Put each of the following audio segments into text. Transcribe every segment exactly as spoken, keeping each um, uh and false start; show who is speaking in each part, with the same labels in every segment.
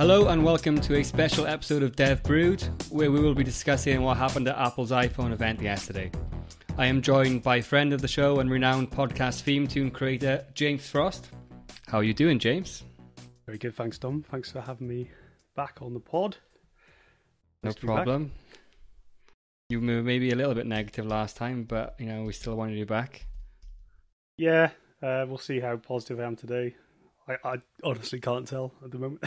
Speaker 1: Hello and welcome to a special episode of Dev Brood, where we will be discussing what happened at Apple's iPhone event yesterday. I am joined by friend of the show and renowned podcast theme tune creator, James Frost. How are you doing, James?
Speaker 2: Very good, thanks, Dom. Thanks for having me back on the pod.
Speaker 1: No problem. You were maybe a little bit negative last time, but you know we still wanted you back.
Speaker 2: Yeah, uh, we'll see how positive I am today. I, I honestly can't tell at the moment.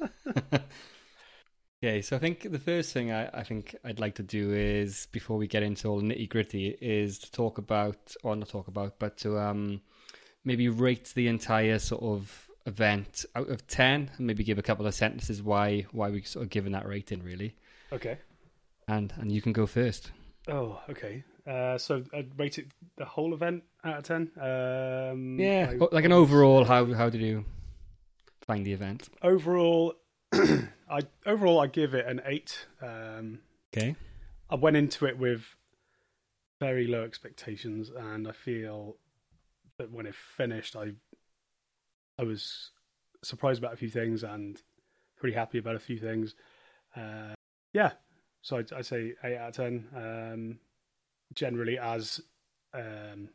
Speaker 1: Okay, so I think the first thing I, I think I'd like to do is, before we get into all the nitty gritty, is to talk about, or not talk about, but to um maybe rate the entire sort of event out of ten, and maybe give a couple of sentences why why we sort of given that rating, really.
Speaker 2: Okay.
Speaker 1: And and you can go first.
Speaker 2: Oh, okay. Uh, so I'd rate it the whole event out of ten. Um,
Speaker 1: yeah,
Speaker 2: I,
Speaker 1: like an overall. How how did you find the event?
Speaker 2: Overall, I overall I give it an eight. Um,
Speaker 1: okay.
Speaker 2: I went into it with very low expectations, and I feel that when it finished, I I was surprised about a few things and pretty happy about a few things. Uh, yeah, so I'd, I'd say eight out of ten. Um, generally, as um,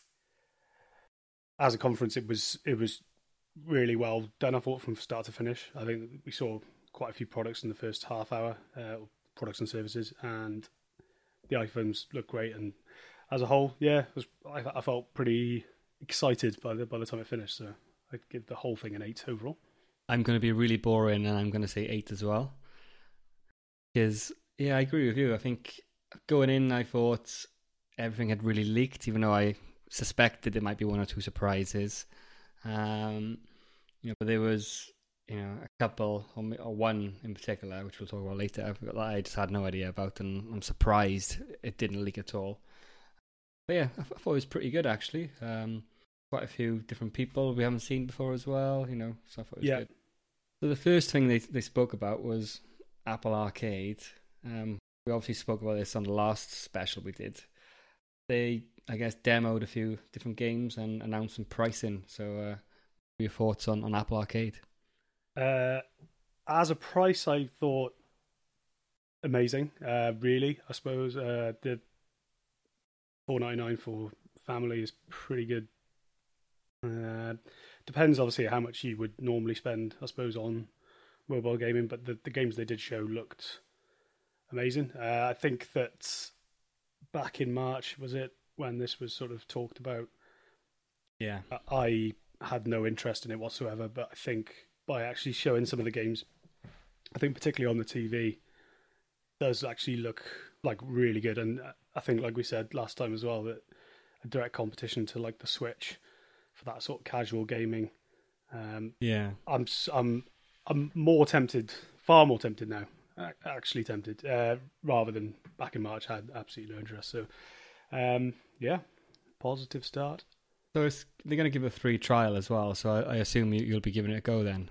Speaker 2: as a conference, it was it was really well done. I thought from start to finish. I think we saw quite a few products in the first half hour, uh, products and services, and the iPhones look great. And as a whole, yeah, it was, I, I felt pretty excited by the by the time it finished. So I'd give the whole thing an eight overall.
Speaker 1: I'm going to be really boring, and I'm going to say eight as well. Because yeah, I agree with you. I think going in, I thought everything had really leaked, even though I suspected there might be one or two surprises. Um, you know, but there was, you know, a couple, or, or one in particular, which we'll talk about later, that I just had no idea about, and I'm surprised it didn't leak at all. But yeah, I, th- I thought it was pretty good, actually. Um, quite a few different people we haven't seen before as well, you know, so I thought it was
Speaker 2: yeah.
Speaker 1: good. So the first thing they they spoke about was Apple Arcade. Um, we obviously spoke about this on the last special we did. They, I guess, demoed a few different games and announced some pricing. So, uh, what are your thoughts on, on Apple Arcade?
Speaker 2: Uh, as a price, I thought amazing. Uh, really, I suppose uh, the four ninety-nine for family is pretty good. Uh, depends, obviously, how much you would normally spend, I suppose, on mobile gaming. But the, the games they did show looked amazing. Uh, I think that back in March, was it, when this was sort of talked about?
Speaker 1: Yeah.
Speaker 2: I had no interest in it whatsoever, but I think by actually showing some of the games, I think particularly on the T V, does actually look like really good. And I think, like we said last time as well, that a direct competition to like the Switch for that sort of casual gaming. Um,
Speaker 1: yeah.
Speaker 2: I'm I'm I'm more tempted, far more tempted now. Actually tempted, uh, rather than back in March. I had absolutely no interest. So, um, yeah, positive start.
Speaker 1: So it's, they're going to give a free trial as well. So I, I assume you, you'll be giving it a go then.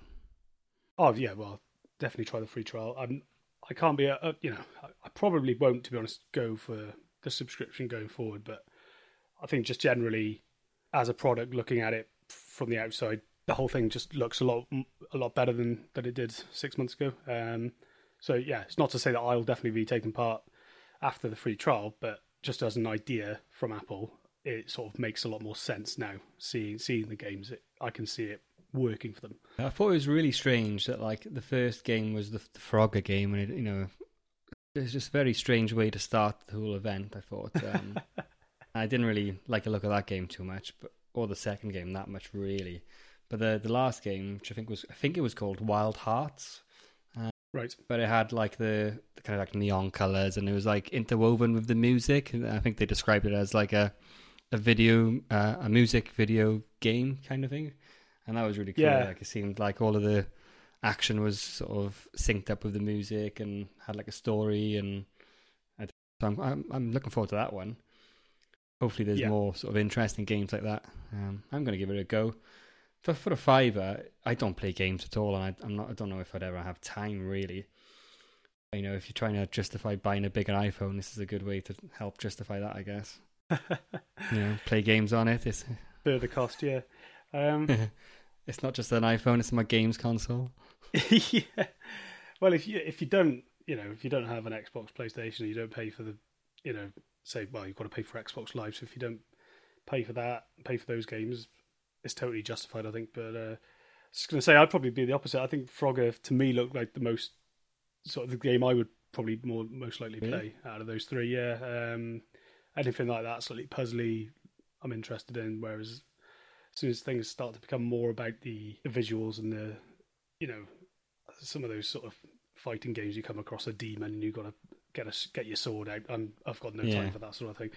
Speaker 2: Oh yeah, well, definitely try the free trial. I'm, I can't be, a, a, you know, I, I probably won't, to be honest, go for the subscription going forward. But I think just generally, as a product, looking at it from the outside, the whole thing just looks a lot, a lot better than than it did six months ago. Um, So, yeah, it's not to say that I'll definitely be taking part after the free trial, but just as an idea from Apple, it sort of makes a lot more sense now. Seeing seeing the games, it, I can see it working for them.
Speaker 1: I thought it was really strange that, like, the first game was the, the Frogger game, and, it, you know, it's just a very strange way to start the whole event, I thought. Um, I didn't really like the look of that game too much, but or the second game that much, really. But the, the last game, which I think was, I think it was called Wild Hearts.
Speaker 2: Right.
Speaker 1: But it had like the, the kind of like neon colors, and it was like interwoven with the music. I think they described it as like a a video, uh, a music video game kind of thing, and that was really cool.
Speaker 2: Yeah.
Speaker 1: Like it seemed like all of the action was sort of synced up with the music and had like a story, and I, so I'm, I'm I'm looking forward to that one. Hopefully, there's
Speaker 2: yeah.
Speaker 1: more sort of interesting games like that. Um, I'm going to give it a go. For for a fiver, I don't play games at all, and I, I'm not. I don't know if I'd ever have time really. You know, if you're trying to justify buying a bigger iPhone, this is a good way to help justify that, I guess. You know, play games on it. It's
Speaker 2: further cost, yeah. Um,
Speaker 1: it's not just an iPhone; it's my games console.
Speaker 2: Yeah. Well, if you if you don't, you know, if you don't have an Xbox, PlayStation, you don't pay for the, you know, say, well, you've got to pay for Xbox Live. So if you don't pay for that, pay for those games, it's totally justified, I think. But uh, I was going to say, I'd probably be the opposite. I think Frogger to me looked like the most sort of the game I would probably more most likely play
Speaker 1: Really?
Speaker 2: out of those three. Yeah, um, anything like that, slightly puzzly, I'm interested in. Whereas as soon as things start to become more about the, the visuals and the, you know, some of those sort of fighting games, you come across a demon and you've got to get a, get your sword out. I'm, I've got no
Speaker 1: Yeah.
Speaker 2: time for that sort of thing.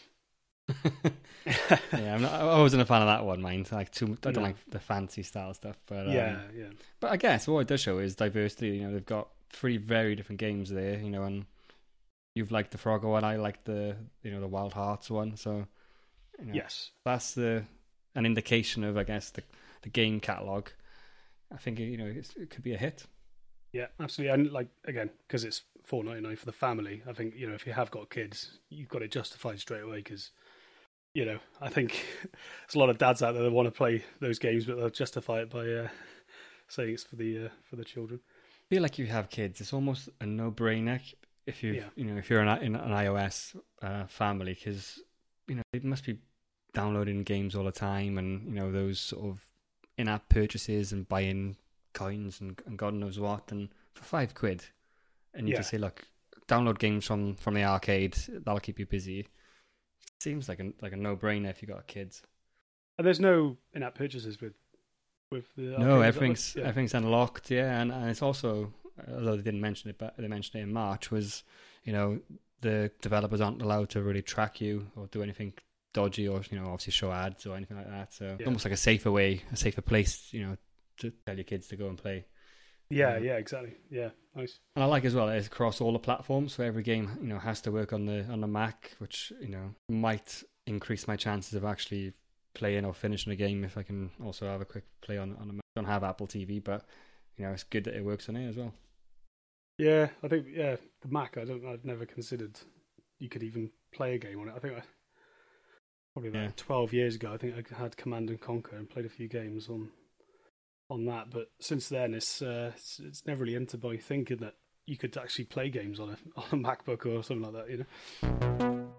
Speaker 1: Yeah, I'm not, I wasn't a fan of that one, mind. Like too, I don't
Speaker 2: No.
Speaker 1: like the fancy style stuff, but um,
Speaker 2: Yeah, yeah,
Speaker 1: But I guess what it does show is diversity. You know, they've got three very different games there. You know, and you've liked the Frogger one, I like the you know the Wild Hearts one. So, you know,
Speaker 2: yes,
Speaker 1: that's the an indication of I guess the the game catalog. I think you know it's, it could be a hit.
Speaker 2: yeah, absolutely. And like again, because it's four ninety nine for the family, I think you know if you have got kids, you've got it justified straight away because. You know, I think there's a lot of dads out there that want to play those games, but they'll justify it by uh, saying it's for the uh, for the children.
Speaker 1: I feel like you have kids. It's almost a no-brainer if you
Speaker 2: Yeah.
Speaker 1: you know if you're an, in an iOS uh, family because you know they must be downloading games all the time and you know those sort of in-app purchases and buying coins and, and God knows what. And for five quid, and you
Speaker 2: Yeah.
Speaker 1: just say, look, download games from from the arcade. That'll keep you busy. Seems like a like a no-brainer if you got kids.
Speaker 2: And there's no in-app purchases with with the
Speaker 1: No,
Speaker 2: arcade,
Speaker 1: everything's
Speaker 2: yeah.
Speaker 1: everything's unlocked, yeah, and, and it's also, although they didn't mention it, but they mentioned it in March, was you know the developers aren't allowed to really track you or do anything dodgy or you know obviously show ads or anything like that. So
Speaker 2: Yeah.
Speaker 1: almost like a safer way, a safer place, you know, to tell your kids to go and play.
Speaker 2: Yeah,
Speaker 1: Um,
Speaker 2: yeah, exactly. Yeah, nice.
Speaker 1: And I like as well it's across all the platforms, so every game you know has to work on the on the Mac, which you know might increase my chances of actually playing or finishing a game if I can also have a quick play on on a Mac. I don't have Apple T V, but you know it's good that it works on it as well.
Speaker 2: Yeah, I think yeah, the Mac. I don't. I've never considered you could even play a game on it. I think I, probably about
Speaker 1: Yeah.
Speaker 2: twelve years ago. I think I had Command and Conquer and played a few games on on that. But since then, it's uh, it's, it's never really entered my thinking that you could actually play games on a on a MacBook or something like that. You know.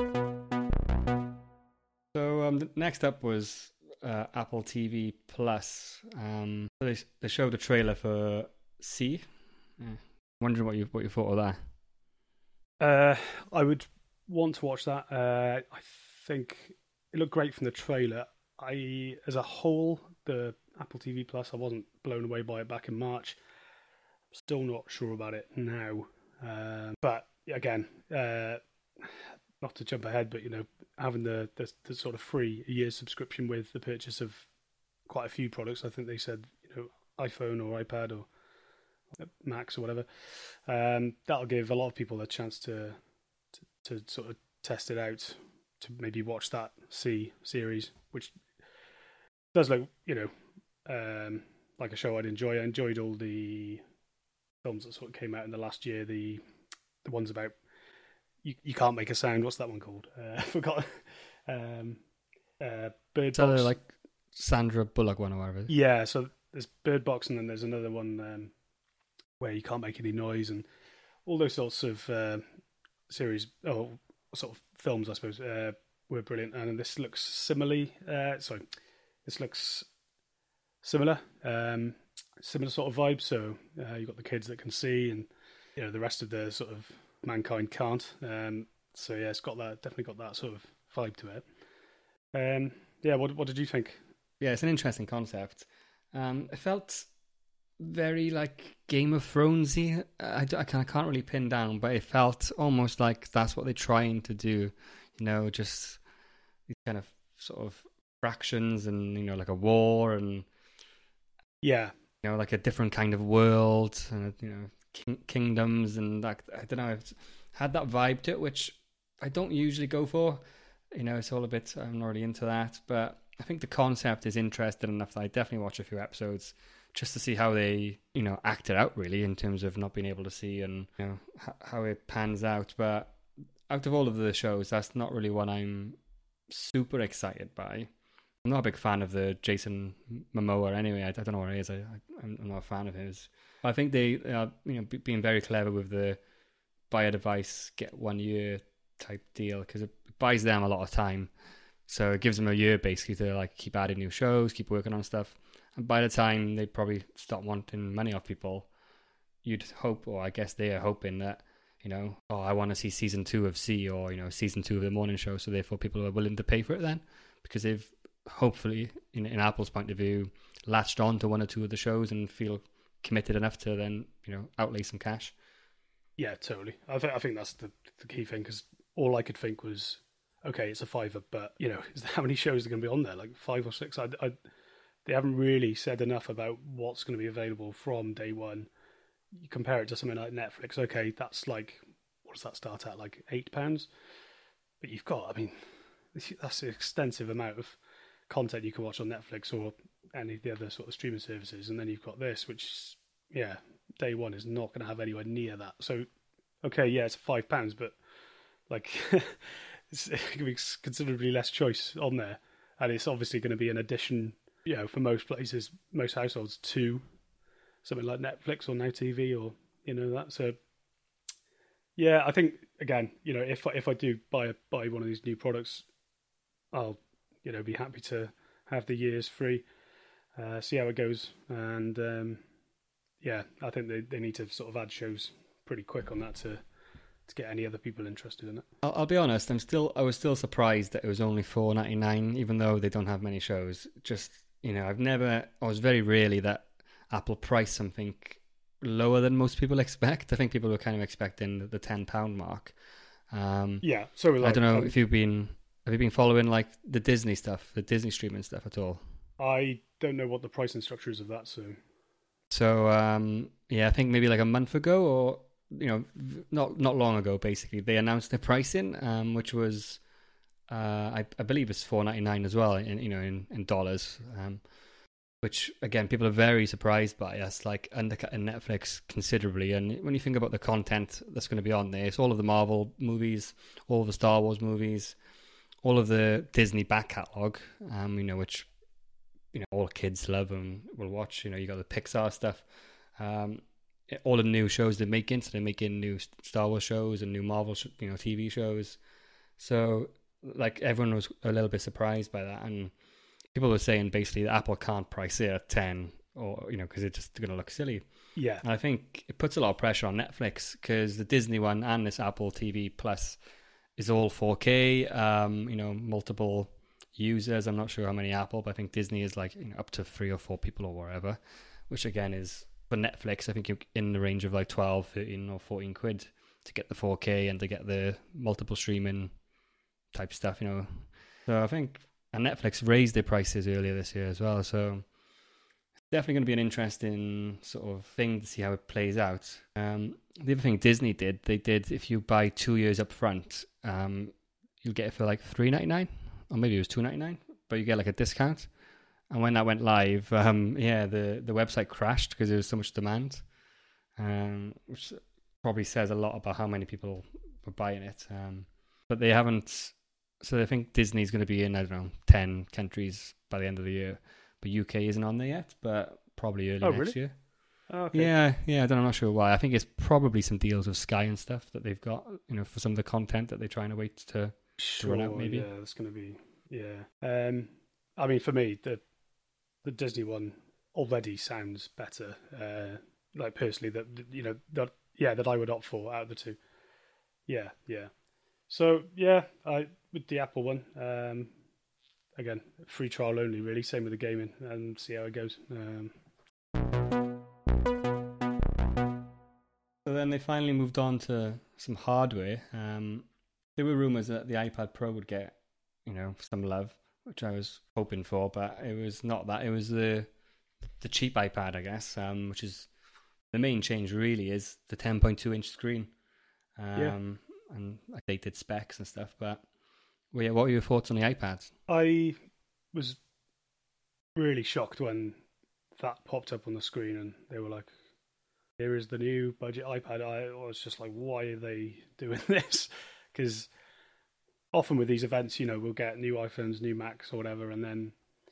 Speaker 1: So um, the next up was uh, Apple T V Plus. Um, so they they showed a trailer for C. Yeah. Wondering what you what you thought of that.
Speaker 2: Uh, I would want to watch that. Uh, I think it looked great from the trailer. I, as a whole, the Apple T V Plus, I wasn't blown away by it back in March. I'm still not sure about it now. Um, but again, uh, not to jump ahead, but you know, having the, the the sort of free year subscription with the purchase of quite a few products. I think they said you know iPhone or iPad or Macs or whatever. Um, that'll give a lot of people a chance to, to to sort of test it out, to maybe watch that C series, which does look you know um, like a show I'd enjoy. I enjoyed all the films that sort of came out in the last year. The the ones about you you can't make a sound. What's that one called? Uh, I forgot. Um, uh, Bird
Speaker 1: Is that
Speaker 2: Box.
Speaker 1: a, like Sandra Bullock one or whatever?
Speaker 2: Yeah, so there's Bird Box, and then there's another one um, where you can't make any noise, and all those sorts of uh, series, or sort of films, I suppose, uh, were brilliant. And this looks similarly, uh, sorry, this looks similar, um, similar sort of vibe. So uh, you've got the kids that can see, and you know the rest of the sort of mankind can't. Um, so yeah, it's got that, definitely got that sort of vibe to it. Um, yeah, what what did you think?
Speaker 1: Yeah, it's an interesting concept. Um, it felt very like Game of Thronesy. I, I kind of can't really pin down, but it felt almost like that's what they're trying to do. You know, just these kind of sort of fractions, and you know, like a war, and
Speaker 2: Yeah,
Speaker 1: you know, like a different kind of world, and you know, king, kingdoms, and that. I don't know. It had that vibe to it, which I don't usually go for. You know, it's all a bit. I'm not really into that, but I think the concept is interesting enough that I definitely watch a few episodes just to see how they, you know, act it out really in terms of not being able to see and you know h- how it pans out. But out of all of the shows, that's not really what I'm super excited by. I'm not a big fan of the Jason Momoa anyway. I, I don't know what it is. I, I, I'm not a fan of his. I think they are, you know, be, being very clever with the buy a device, get one year type deal, because it buys them a lot of time. So it gives them a year basically to like keep adding new shows, keep working on stuff. And by the time they probably stop wanting money off people, you'd hope, or I guess they are hoping that, you know, oh, I want to see season two of C, or, you know, season two of the morning show. So therefore people are willing to pay for it then, because they've hopefully, in, in Apple's point of view, latched on to one or two of the shows and feel committed enough to then, you know, outlay some cash.
Speaker 2: Yeah, totally. I think I think that's the, the key thing, because all I could think was, okay, it's a fiver, but, you know, is there, how many shows are going to be on there? Like five or six? I, I, they haven't really said enough about what's going to be available from day one. You compare it to something like Netflix, okay, that's like, what does that start at? Like eight pounds? But you've got, I mean, that's an extensive amount of content you can watch on Netflix or any of the other sort of streaming services, and then you've got this, which, yeah, day one is not going to have anywhere near that. So, okay, yeah, it's five pounds, but like, it's going to be considerably less choice on there, and it's obviously going to be an addition, you know, for most places, most households, to something like Netflix or Now T V, or, you know, that. So, yeah, I think, again, you know, if if I do buy buy one of these new products, I'll, you know, be happy to have the years free, uh, see how it goes, and um, yeah, I think they, they need to sort of add shows pretty quick on that to to get any other people interested in it.
Speaker 1: I'll, I'll be honest, I'm still I was still surprised that it was only four ninety-nine, even though they don't have many shows. Just, you know, I've never, I was very rarely that Apple price something lower than most people expect. I think people were kind of expecting the ten pound mark. Um,
Speaker 2: yeah, so like,
Speaker 1: I don't know
Speaker 2: um,
Speaker 1: if you've been have you been following like the Disney stuff, the Disney streaming stuff at all?
Speaker 2: I don't know what the pricing structure is of that, so
Speaker 1: so um, yeah, I think maybe like a month ago, or, you know, not not long ago, basically they announced their pricing, um, which was uh, I, I believe it's four ninety-nine as well, in, you know, in, in dollars. Um, which, again, people are very surprised by. Us, like undercutting Netflix considerably. And when you think about the content that's going to be on there, it's all of the Marvel movies, all of the Star Wars movies, all of the Disney back catalogue, um, you know, which, you know, all kids love and will watch. You know, you got the Pixar stuff, um, all the new shows they're making. So they're making new Star Wars shows and new Marvel, sh- you know, T V shows. So, like, everyone was a little bit surprised by that, and people were saying basically that Apple can't price it at ten, or, you know, because it's just going to look silly.
Speaker 2: yeah,
Speaker 1: And I think it puts a lot of pressure on Netflix, because the Disney one and this Apple T V Plus is all four K, um, you know, multiple users. I'm not sure how many Apple, but I think Disney is like, you know, up to three or four people or whatever, which again is, for Netflix, I think you're in the range of like twelve, thirteen or fourteen quid to get the four K and to get the multiple streaming type stuff, you know. So I think, and Netflix raised their prices earlier this year as well, so it's definitely going to be an interesting sort of thing to see how it plays out. Um, the other thing Disney did, they did, if you buy two years up front, um, you'll get it for like three ninety-nine, or maybe it was two ninety-nine, but you get like a discount. And when that went live, um, yeah, the, the website crashed because there was so much demand, um, which probably says a lot about how many people were buying it. Um, but they haven't. So I think Disney's going to be in, I don't know, ten countries by the end of the year. But U K isn't on there yet, but probably early
Speaker 2: Oh,
Speaker 1: next
Speaker 2: really?
Speaker 1: year.
Speaker 2: Oh, okay.
Speaker 1: Yeah, yeah, I don't know, I'm not sure why. I think it's probably some deals with Sky and stuff that they've got, you know, for some of the content that they're trying to wait to,
Speaker 2: sure,
Speaker 1: run out, maybe.
Speaker 2: Yeah, that's going to be, yeah. Um, I mean, for me, the the Disney one already sounds better. Uh, like personally, that, you know, that yeah, that I would opt for out of the two. Yeah, yeah. So yeah, I with the Apple one, um, again, free trial only, really. Same with the gaming, and see how it goes. Um,
Speaker 1: So then they finally moved on to some hardware. Um, there were rumors that the iPad Pro would get, you know, some love, which I was hoping for, but it was not that. It was the the cheap iPad, I guess, um, which is the main change. Really, is the ten point two inch screen, um,
Speaker 2: Yeah.
Speaker 1: and updated specs and stuff. But well, yeah, what were your thoughts on the iPad?
Speaker 2: I was really shocked when that popped up on the screen, and they were like, "Here is the new budget iPad." I was just like, "Why are they doing this?" Because often with these events, you know, we'll get new iPhones, new Macs, or whatever, and then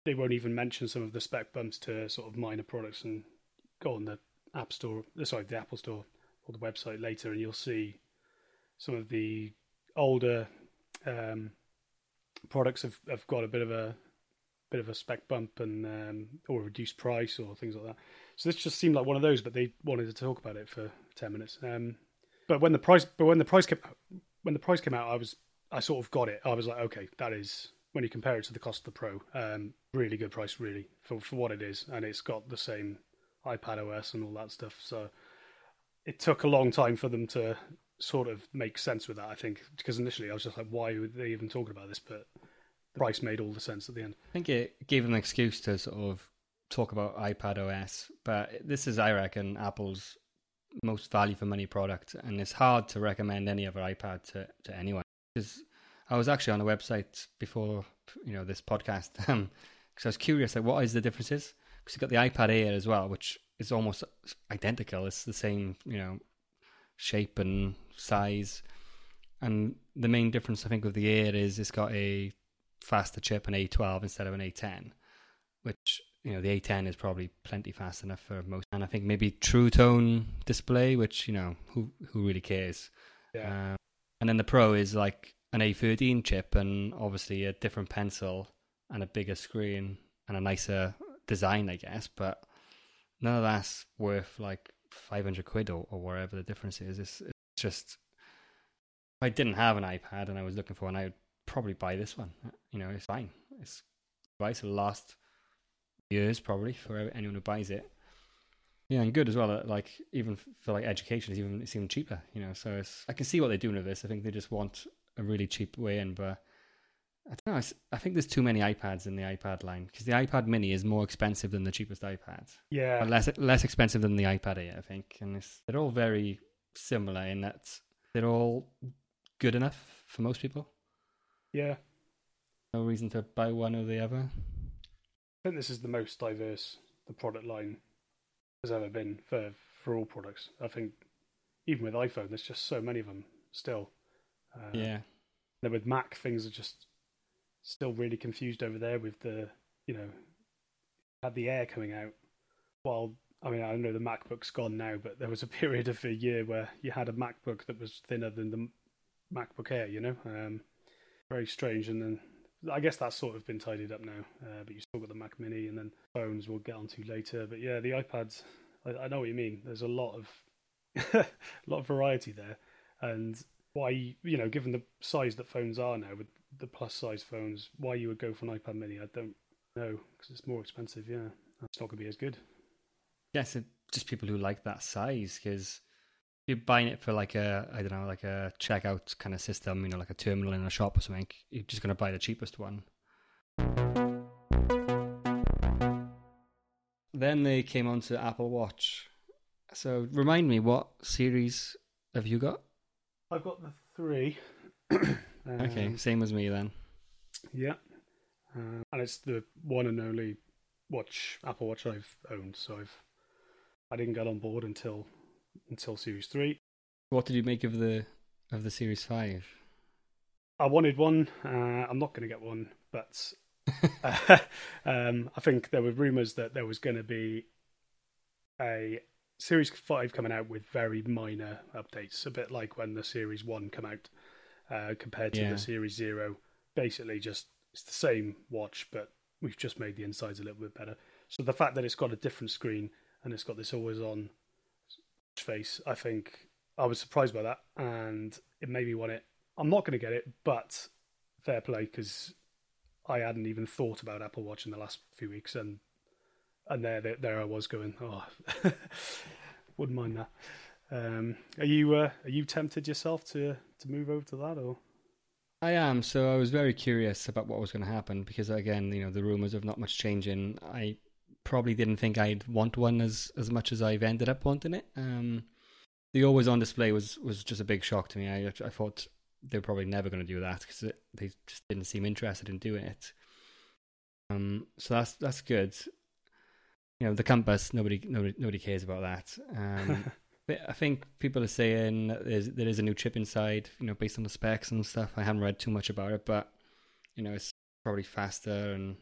Speaker 2: they won't even mention some of the spec bumps to sort of minor products, and go on the App Store, sorry, the Apple Store or the website later, and you'll see some of the older um, products have, have got a bit of a bit of a spec bump and um, or a reduced price or things like that. So this just seemed like one of those, but they wanted to talk about it for ten minutes. Um, but when the price, but when the price came, when the price came out, I was, I sort of got it. I was like, okay, that is, when you compare it to the cost of the Pro, um, really good price, really for for what it is, and it's got the same iPad O S and all that stuff. So it took a long time for them to sort of make sense with that, I think, because initially I was just like, why were they even talking about this? But the price made all the sense at the end.
Speaker 1: I think it gave them an excuse to sort of talk about iPad O S, but this is, I reckon, Apple's most value for money product, and it's hard to recommend any other iPad to, to anyone. Because I was actually on a website before, you know, this podcast, um, because I was curious, like, what is the differences? Because you've got the iPad Air as well, which is almost identical. It's the same, you know, shape and size, and the main difference I think with the Air is it's got a faster chip, an A twelve instead of an A ten, which, you know, the A ten is probably plenty fast enough for most. And I think maybe True Tone display, which, you know, who who really cares?
Speaker 2: Yeah.
Speaker 1: Um, and then the Pro is like an A thirteen chip, and obviously a different pencil and a bigger screen and a nicer design, I guess. But none of that's worth like five hundred quid or, or whatever the difference is. It's, it's just, if I didn't have an iPad and I was looking for one, I would probably buy this one. You know, it's fine. It's device will last years probably for anyone who buys it. Yeah, and good as well. Like, even for like education, it's even it's even cheaper. You know, so it's, I can see what they're doing with this. I think they just want a really cheap way in, but I don't know. I think there's too many iPads in the iPad line, because the iPad Mini is more expensive than the cheapest iPad.
Speaker 2: Yeah,
Speaker 1: but less less expensive than the iPad Air, I think. And it's, they're all very similar in that they're all good enough for most people.
Speaker 2: Yeah,
Speaker 1: no reason to buy one or the other.
Speaker 2: I think this is the most diverse the product line has ever been for for all products. I think even with iPhone, there's just so many of them still. Uh,
Speaker 1: yeah.
Speaker 2: Then with Mac, things are just still really confused over there with the, you know, had the Air coming out. Well, I mean, I know the MacBook's gone now, but there was a period of a year where you had a MacBook that was thinner than the MacBook Air, you know? Um, very strange. And then I guess that's sort of been tidied up now, uh, but you still got the Mac Mini, and then phones we'll get onto later. But yeah, the iPads, I, I know what you mean. There's a lot of a lot of variety there, and why, you know, given the size that phones are now, with the plus size phones, why you would go for an iPad Mini, I don't know, because it's more expensive. Yeah, it's not going to be as good.
Speaker 1: Yes, it's just people who like that size, because you're buying it for like a, I don't know, like a checkout kind of system, you know, like a terminal in a shop or something. You're just going to buy the cheapest one. Then they came on to Apple Watch. So remind me, what series have you got?
Speaker 2: I've got the three.
Speaker 1: um,
Speaker 2: um,
Speaker 1: okay, same as me then.
Speaker 2: Yeah. Uh, and it's the one and only watch, Apple Watch I've owned. So I've, I didn't get on board until until Series three.
Speaker 1: What did you make of the of the Series five?
Speaker 2: I wanted one. Uh, I'm not going to get one, but uh, um, I think there were rumours that there was going to be a Series five coming out with very minor updates, a bit like when the Series one came out uh, compared to
Speaker 1: yeah.
Speaker 2: the Series zero. Basically, just it's the same watch, but we've just made the insides a little bit better. So the fact that it's got a different screen and it's got this always-on face, I think I was surprised by that, and it made me want it. I'm not going to get it, but fair play, because I hadn't even thought about Apple Watch in the last few weeks, and and there there, there I was going, oh, wouldn't mind that. Um, are you uh, are you tempted yourself to to move over to that, or?
Speaker 1: I am. So I was very curious about what was going to happen, because again, you know, the rumors of not much changing. I probably didn't think I'd want one as as much as I've ended up wanting it. Um, the always on display was was just a big shock to me. I I thought they were probably never going to do that, because they just didn't seem interested in doing it. Um, so that's that's good. You know, the compass, nobody nobody nobody cares about that. Um, but I think people are saying that there's, there is a new chip inside, you know, based on the specs and stuff. I haven't read too much about it, but you know, it's probably faster and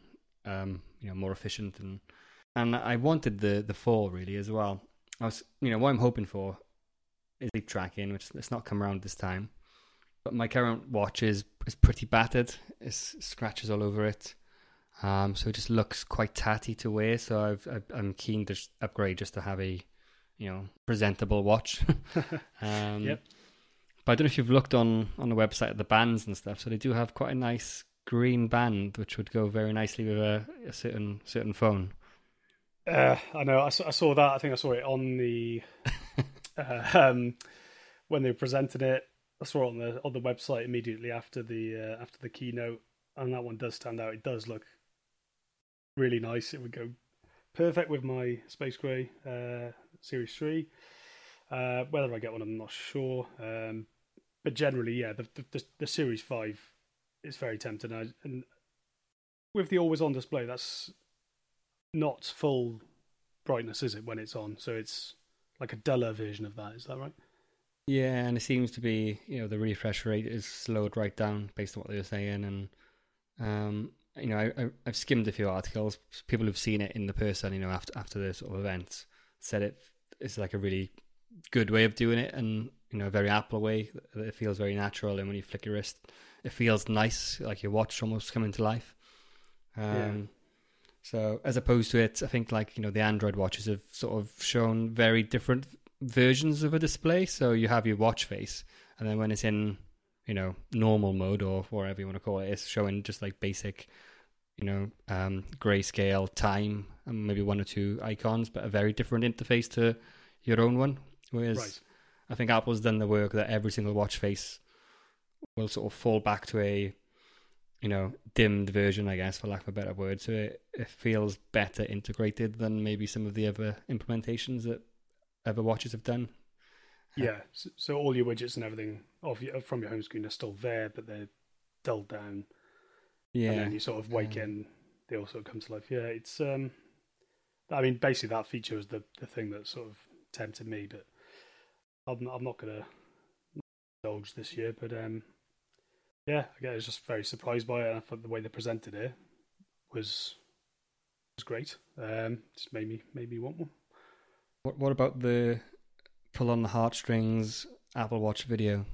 Speaker 1: um, you know, more efficient, and and I wanted the the four really as well. I was, you know, what I'm hoping for is sleep tracking, which it's not come around this time. But my current watch is is pretty battered. It's scratches all over it, um, so it just looks quite tatty to wear. So I've, I've I'm keen to upgrade just to have a, you know, presentable watch. um,
Speaker 2: Yep.
Speaker 1: But I don't know if you've looked on, on the website at the bands and stuff. So they do have quite a nice green band, which would go very nicely with a, a certain certain phone.
Speaker 2: Uh, I know. I saw, I saw that. I think I saw it on the uh, um, when they presented it. I saw it on the on the website immediately after the uh, after the keynote, and that one does stand out. It does look really nice. It would go perfect with my Space Gray uh, Series three. Uh, whether I get one, I'm not sure. Um, but generally, yeah, the, the the Series five is very tempting. I, and with the always on display, that's not full brightness, is it, when it's on? So it's like a duller version of that. Is that right?
Speaker 1: Yeah, and it seems to be, you know, the refresh rate is slowed right down based on what they were saying. And, um, you know, I, I, I've skimmed a few articles. People who've seen it in the person, you know, after after the sort of event, said it is like a really good way of doing it, and, you know, a very Apple way. It feels very natural, and when you flick your wrist, it feels nice, like your watch almost coming to life. Um, yeah. So as opposed to it, I think, like, you know, the Android watches have sort of shown very different versions of a display. So you have your watch face, and then when it's in, you know, normal mode, or whatever you want to call it, it's showing just like basic, you know, um, grayscale, time, and maybe one or two icons, but a very different interface to your own one. Whereas right. I think Apple's done the work that every single watch face will sort of fall back to a, you know, dimmed version, I guess, for lack of a better word. So it, it feels better integrated than maybe some of the other implementations that other watches have done.
Speaker 2: Yeah, so, so all your widgets and everything off your, from your home screen are still there, but they're dulled down.
Speaker 1: Yeah.
Speaker 2: And then you sort of wake um, in, they all sort of come to life. Yeah, it's, um, I mean, basically that feature was the, the thing that sort of tempted me, but I'm, I'm not going to indulge this year. But um, yeah, again, I was just very surprised by it. And I thought the way they presented it was was great. Um, just made me made me want one.
Speaker 1: What What about the pull on the heartstrings Apple Watch video?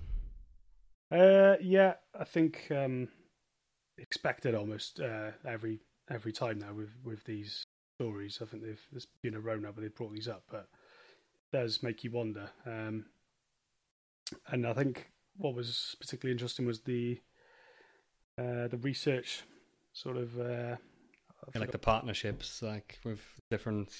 Speaker 2: Uh, yeah, I think um, expected almost uh, every every time now with, with these stories. I think they've there's been a row now, but they've brought these up, but it does make you wonder. Um, and I think what was particularly interesting was the uh, the research sort of uh,
Speaker 1: yeah, like the partnerships, like with different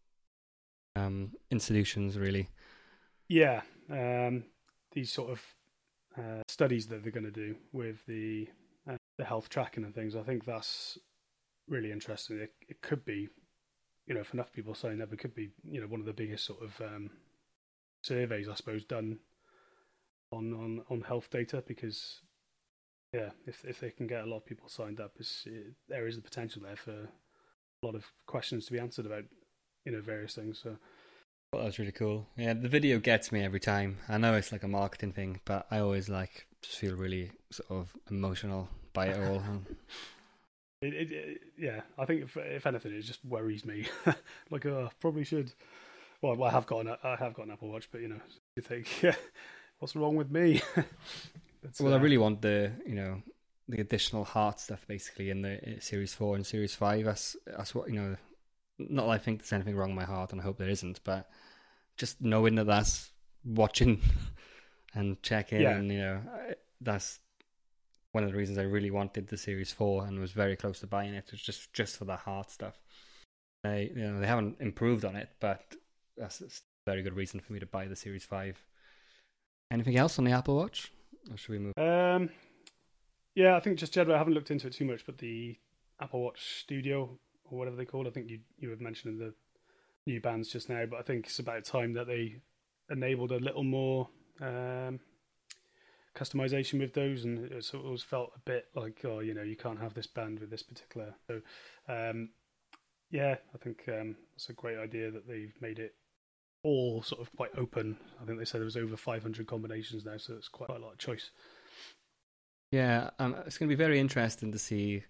Speaker 1: um, institutions, really.
Speaker 2: Yeah, um, these sort of uh, studies that they're going to do with the uh, the health tracking and things. I think that's really interesting. It, it could be, you know, if enough people sign up, it could be, you know, one of the biggest sort of um, surveys, I suppose, done on, on, on health data, because, yeah, if if they can get a lot of people signed up, it's, it, there is the potential there for a lot of questions to be answered about, you know, various things. So.
Speaker 1: Well, that was really cool. Yeah, the video gets me every time. I know it's like a marketing thing, but I always like just feel really sort of emotional by it all.
Speaker 2: it, it, it, yeah, I think if, if anything, it just worries me. Like, oh, probably should. Well, I have got an I have got an Apple Watch, but you know, you think, yeah, what's wrong with me?
Speaker 1: Well, uh, I really want the you know the additional heart stuff basically in the Series Four and Series Five. That's that's what you know. Not that I think there's anything wrong with my heart, and I hope there isn't, but just knowing that that's watching and checking, yeah. and you know, that's one of the reasons I really wanted the Series Four and was very close to buying it. It was just just for the heart stuff. They, you know, they haven't improved on it, but that's a very good reason for me to buy the Series Five. Anything else on the Apple Watch, or should we move?
Speaker 2: Um, yeah, I think just generally I haven't looked into it too much, but the Apple Watch Studio, or whatever they call it, I think you you have mentioned the new bands just now, but I think it's about time that they enabled a little more um, customization with those, and it always felt a bit like, oh, you know, you can't have this band with this particular. So, um, yeah, I think um, it's a great idea that they've made it all sort of quite open. I think they said there was over five hundred combinations now, so it's quite a lot of choice.
Speaker 1: Yeah, um, it's going to be very interesting to see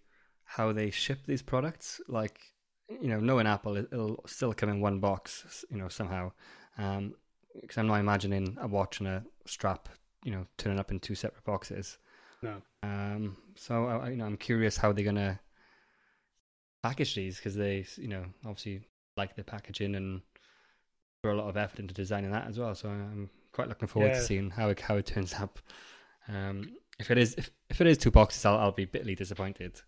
Speaker 1: how they ship these products. Like, you know, knowing Apple, it- it'll still come in one box, you know, somehow. Um, because I'm not imagining a watch and a strap, you know, turning up in two separate boxes.
Speaker 2: No.
Speaker 1: Um, so I, you know, I'm curious how they're gonna package these, because they, you know, obviously like the packaging and put a lot of effort into designing that as well. So I'm quite looking forward
Speaker 2: Yeah.
Speaker 1: to seeing how it how it turns up. Um, if it is if, if it is two boxes, I'll I'll be bitterly disappointed.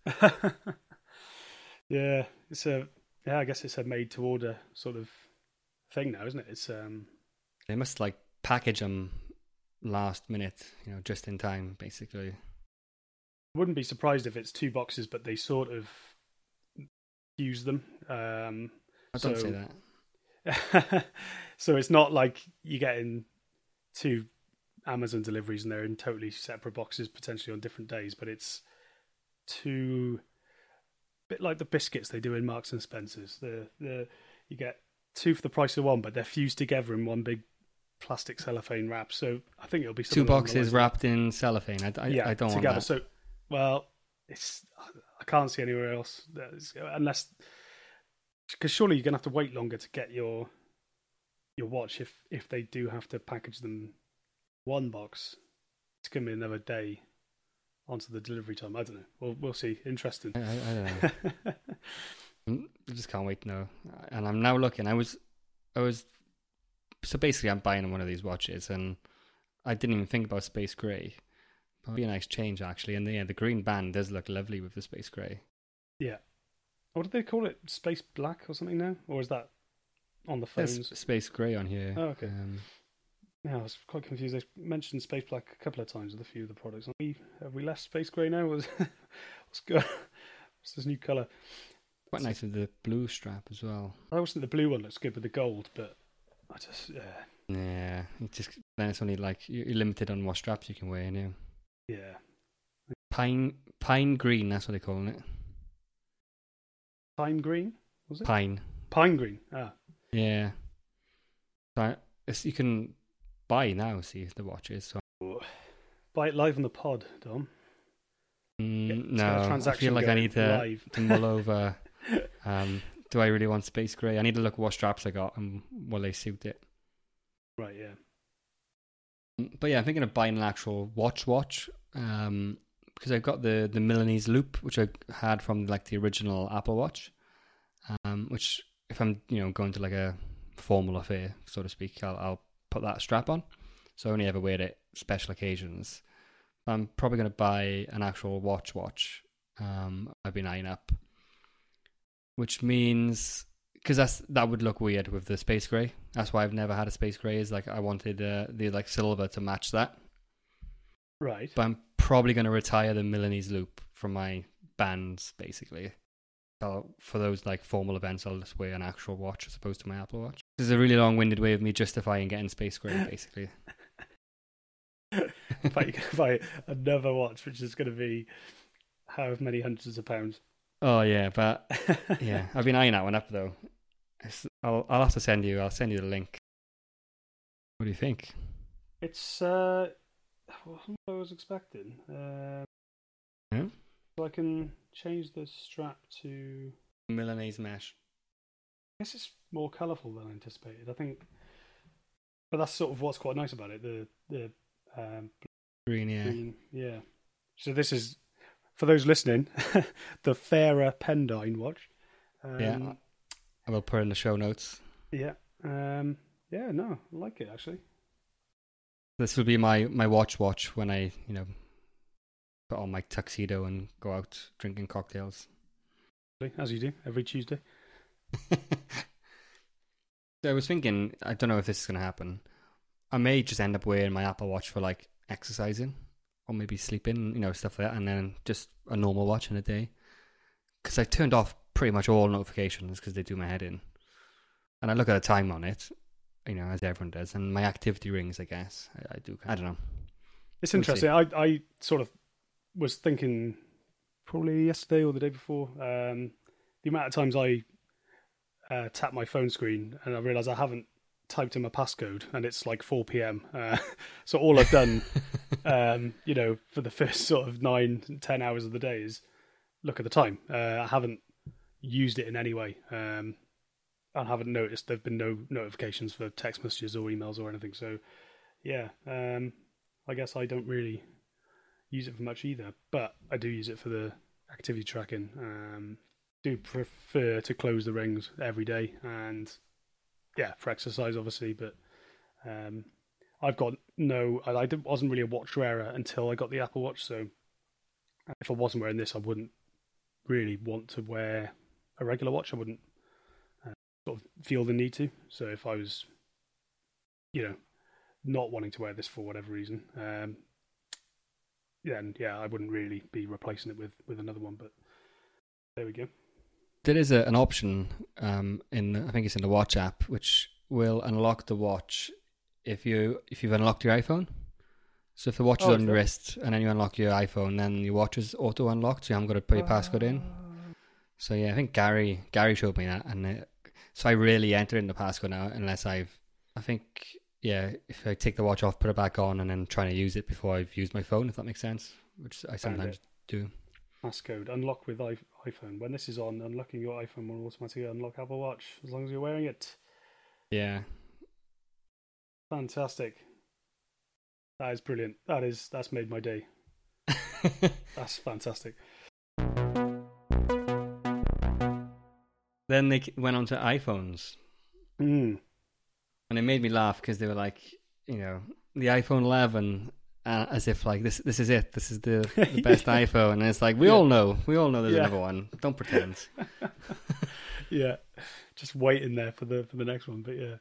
Speaker 2: Yeah, it's a yeah. I guess it's a made to order sort of thing now, isn't it? It's um.
Speaker 1: They must like package them last minute, you know, just in time, basically.
Speaker 2: Wouldn't be surprised if it's two boxes, but they sort of use them. Um,
Speaker 1: I don't
Speaker 2: so,
Speaker 1: say that.
Speaker 2: So it's not like you get in two Amazon deliveries and they're in totally separate boxes, potentially on different days. But it's two, bit like the biscuits they do in Marks and Spencers. The the you get two for the price of one, but they're fused together in one big plastic cellophane wrap. So I think it'll be
Speaker 1: Two
Speaker 2: something along the
Speaker 1: boxes
Speaker 2: lines
Speaker 1: wrapped in cellophane. I, I,
Speaker 2: of- yeah,
Speaker 1: I don't
Speaker 2: together.
Speaker 1: want that.
Speaker 2: So well, it's I can't see anywhere else that is, unless because surely you're gonna have to wait longer to get your your watch if if they do have to package them one box. It's gonna be another day onto the delivery time. I don't know. We'll we'll see. Interesting.
Speaker 1: I, I, I don't know. Mm, I just can't wait now. And I'm now looking. I was, I was, so basically I'm buying one of these watches, and I didn't even think about space grey. It'd be a nice change, actually. And yeah, the green band does look lovely with the space grey.
Speaker 2: Yeah. What did they call it? Space black or something now? Or is that on the
Speaker 1: There's
Speaker 2: phones?
Speaker 1: space grey on here.
Speaker 2: Oh, okay.
Speaker 1: Um,
Speaker 2: Yeah, I was quite confused. They mentioned space black a couple of times with a few of the products. Have we, have we left space grey now? Was what's good? What's this new colour?
Speaker 1: quite nice with the blue strap as well.
Speaker 2: I always think the blue one looks good with the gold, but I just yeah,
Speaker 1: Yeah, it just then it's only like you're limited on what straps you can wear now.
Speaker 2: yeah.
Speaker 1: Pine pine green, that's what they're calling it.
Speaker 2: Pine green was it?
Speaker 1: Pine.
Speaker 2: Pine green. Ah,
Speaker 1: Yeah. So it's, you can buy now, see the watches. So
Speaker 2: buy it live on the pod, Dom.
Speaker 1: mm,
Speaker 2: Get- let's get a
Speaker 1: no, I
Speaker 2: transaction
Speaker 1: feel like I
Speaker 2: going
Speaker 1: need to,
Speaker 2: live.
Speaker 1: to mull over. Um, do I really want space grey? I need to look at what straps I got and will they suit it.
Speaker 2: Right, yeah.
Speaker 1: But yeah, I'm thinking of buying an actual watch watch. Um, because I've got the the Milanese loop, which I had from like the original Apple Watch. Um, which if I'm you know going to like a formal affair, so to speak, I'll, I'll put that strap on. So I only ever wear it special occasions. I'm probably going to buy an actual watch watch. Um, I've been eyeing up, which means because that's that would look weird with the space grey. That's why I've never had a space grey. Is like I wanted uh, the like silver to match that.
Speaker 2: Right.
Speaker 1: But I'm probably going to retire the Milanese loop from my bands, basically. So for those like formal events, I'll just wear an actual watch as opposed to my Apple Watch. This is a really long-winded way of me justifying getting space grey, basically.
Speaker 2: But you can buy another watch, which is going to be how many hundreds of pounds.
Speaker 1: Oh yeah, but yeah, I've been eyeing that one up though. It's, I'll I'll have to send you. I'll send you the link. What do you think?
Speaker 2: It's uh, what I was expecting. Uh,
Speaker 1: Hmm?
Speaker 2: So I can change the strap to.
Speaker 1: Milanese mesh.
Speaker 2: I guess it's more colourful than anticipated. I think, but that's sort of what's quite nice about it. The the um,
Speaker 1: Green, yeah.
Speaker 2: green, yeah. So this is for those listening, the Fairer Pendine watch. Um,
Speaker 1: Yeah. I will put it in the show notes.
Speaker 2: Yeah. Um, yeah. No, I like it actually.
Speaker 1: This will be my, my watch watch when I, you know, put on my tuxedo and go out drinking cocktails.
Speaker 2: As you do every Tuesday.
Speaker 1: So I was thinking, I don't know if this is going to happen. I may just end up wearing my Apple Watch for like exercising or maybe sleeping, you know, stuff like that, and then just a normal watch in a day. Because I turned off pretty much all notifications because they do my head in. And I look at the time on it, you know, as everyone does, and my activity rings, I guess. I, I do, I don't know.
Speaker 2: It's
Speaker 1: We'll
Speaker 2: interesting. I I sort of was thinking probably yesterday or the day before um, the amount of times I uh, tap my phone screen and I realise I haven't typed in my passcode and it's like four p.m. Uh, so all I've done, um, you know, for the first sort of nine, ten hours of the day is look at the time. Uh, I haven't used it in any way. Um, I haven't noticed there've been no notifications for text messages or emails or anything. So, yeah, um, I guess I don't really use it for much either, but I do use it for the activity tracking. Um, do prefer to close the rings every day, and yeah, for exercise obviously. But um, I've got no, I, I wasn't really a watch wearer until I got the Apple Watch. So if I wasn't wearing this, I wouldn't really want to wear a regular watch. I wouldn't uh, sort of feel the need to. So if I was, you know, not wanting to wear this for whatever reason, um, then yeah, I wouldn't really be replacing it with, with another one. But there we go.
Speaker 1: There is a, an option um, in, I think it's in the Watch app, which will unlock the watch if you if you've unlocked your iPhone. So if the watch is
Speaker 2: Oh,
Speaker 1: on
Speaker 2: is
Speaker 1: your
Speaker 2: that-
Speaker 1: wrist and then you unlock your iPhone, then your watch is auto unlocked, so you haven't got to put your passcode in. So yeah, I think Gary Gary showed me that, and it, so I rarely enter in the passcode now unless I've. I think yeah, if I take the watch off, put it back on, and then trying to use it before I've used my phone, if that makes sense, which I sometimes
Speaker 2: it.
Speaker 1: do.
Speaker 2: Passcode unlock with i- iPhone. When this is on, unlocking your iPhone will automatically unlock Apple Watch as long as you're wearing it.
Speaker 1: Yeah.
Speaker 2: Fantastic. That is brilliant. That is that's made my day. That's fantastic.
Speaker 1: Then they went on to iPhones,
Speaker 2: Mm.
Speaker 1: and it made me laugh because they were like, you know, the iPhone eleven, uh, as if like this this is it, this is the, the best
Speaker 2: Yeah.
Speaker 1: iPhone, and it's like we
Speaker 2: Yeah.
Speaker 1: all know, we all know there's
Speaker 2: Yeah.
Speaker 1: another one. Don't pretend.
Speaker 2: Yeah, just waiting there for the for the next one. But yeah,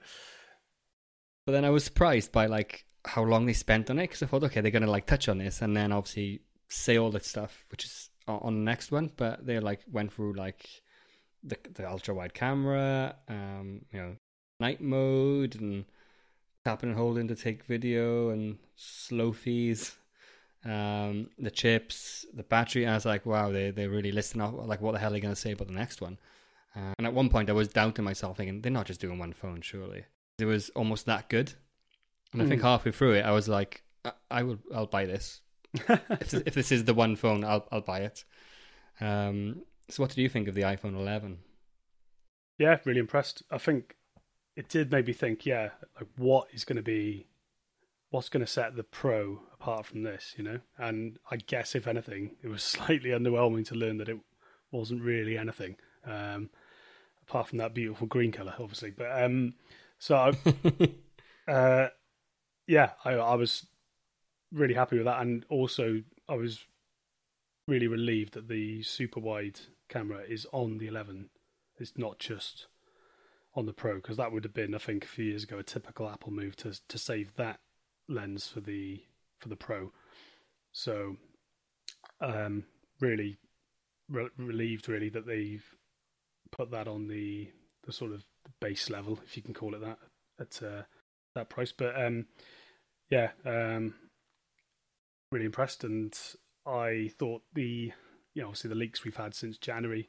Speaker 1: But then I was surprised by like how long they spent on it, because I thought, okay, they're gonna like touch on this and then obviously say all that stuff, which is on on the next one. But they like went through like the the ultra wide camera, um, you know, night mode, and tapping and holding to take video, and slow fees, um, the chips, the battery. And I was like, wow, they they really listing off like what the hell are they gonna say about the next one? Uh, and at one point, I was doubting myself, thinking they're not just doing one phone, surely. It was almost that good. And I think
Speaker 2: Mm.
Speaker 1: halfway through it, I was like, I, I will, I'll buy this. if, if this is the one phone, I'll, I'll buy it. Um, so, what did you think of the iPhone eleven?
Speaker 2: yeah, really impressed. I think it did make me think. Yeah, like what is going to be, what's going to set the Pro apart from this? You know, and I guess if anything, it was slightly underwhelming to learn that it wasn't really anything. Um, apart from that beautiful green color, obviously. But um, so I, uh, yeah, I, I was really happy with that, and also I was really relieved that the super wide camera is on the eleven. It's not just on the Pro, because that would have been, I think, a few years ago, a typical Apple move to to save that lens for the for the Pro. So, um, really re- relieved, really, that they've put that on the the sort of base level, if you can call it that, at uh, that price. But um, yeah, um, really impressed, and I thought the you know obviously the leaks we've had since January,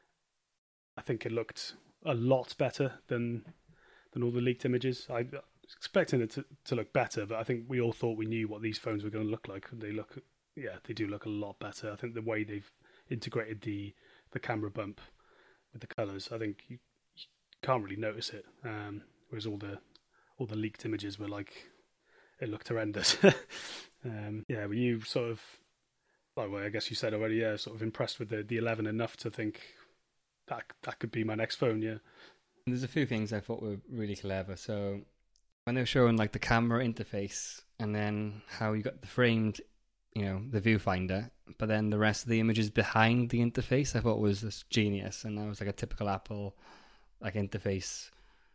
Speaker 2: I think it looked a lot better than than all the leaked images. I was expecting it to, to look better, but I think we all thought we knew what these phones were going to look like. They look, yeah, they do look a lot better. I think the way they've integrated the the camera bump with the colours, I think you, you can't really notice it. Um, whereas all the all the leaked images were like, it looked horrendous. um, yeah, were you sort of, well, I guess you said already, yeah, sort of impressed with the, the eleven enough to think that that could be my next phone, yeah.
Speaker 1: There's a few things I thought were really clever. So, when they were showing like the camera interface, and then how you got the framed, you know, the viewfinder, but then the rest of the images behind the interface, I thought was just genius. And that was like a typical Apple like interface.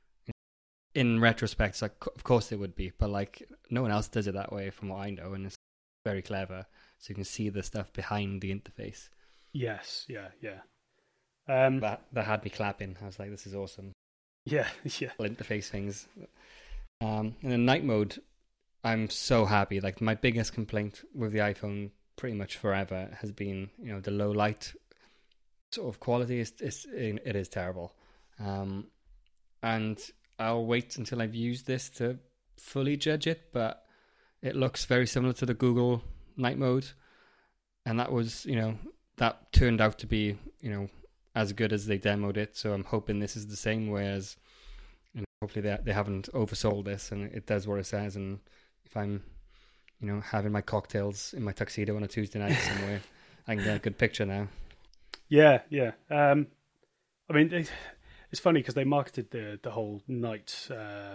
Speaker 1: In retrospect, it's like, of course it would be, but like no one else does it that way from what I know, and it's very clever. So you can see the stuff behind the interface.
Speaker 2: Yes, yeah, yeah. Um,
Speaker 1: That that had me clapping. I was like, this is awesome.
Speaker 2: yeah, yeah.
Speaker 1: Interface things. Um, and in night mode, I'm so happy. Like my biggest complaint with the iPhone, pretty much forever, has been you know the low light sort of quality. Is is it is terrible, um, and I'll wait until I've used this to fully judge it. But it looks very similar to the Google night mode, and that was you know that turned out to be, you know, as good as they demoed it. So I'm hoping this is the same. Whereas, you know, hopefully they they haven't oversold this and it does what it says. And if I'm, you know, having my cocktails in my tuxedo on a Tuesday night somewhere, I can get a good picture now.
Speaker 2: Yeah, yeah. Um, I mean, it, it's funny because they marketed the the whole night uh,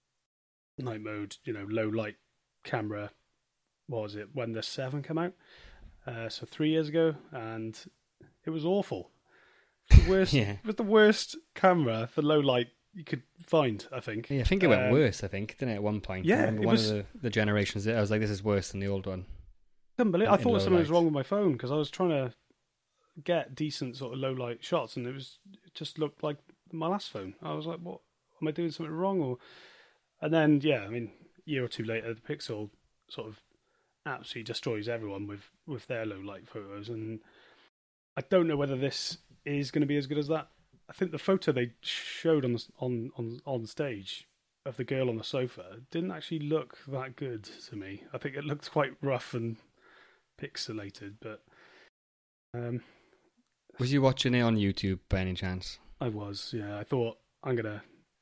Speaker 2: night mode, you know, low light camera. What was it when the seven came out? Uh, so three years ago, and it was awful. It was the worst.
Speaker 1: Yeah.
Speaker 2: It was the worst camera for low light you could find. I think.
Speaker 1: Yeah, I think it went
Speaker 2: um,
Speaker 1: worse. I think didn't it at one point?
Speaker 2: Yeah,
Speaker 1: I remember
Speaker 2: it
Speaker 1: one
Speaker 2: was,
Speaker 1: of the, the generations. I was like, this is worse than the old one.
Speaker 2: couldn't believe,
Speaker 1: in-
Speaker 2: I
Speaker 1: in
Speaker 2: thought
Speaker 1: low
Speaker 2: something was
Speaker 1: light.
Speaker 2: wrong with my phone because I was trying to get decent sort of low light shots, and it was it just looked like my last phone. I was like, what? Am I doing something wrong? Or and then yeah, I mean, a year or two later, the Pixel sort of absolutely destroys everyone with with their low light photos, and I don't know whether this is going to be as good as that. I think the photo they showed on the, on on on stage of the girl on the sofa didn't actually look that good to me. I think it looked quite rough and pixelated, but um,
Speaker 1: Was you watching it on YouTube by any chance?
Speaker 2: I was, yeah. I thought I'm gonna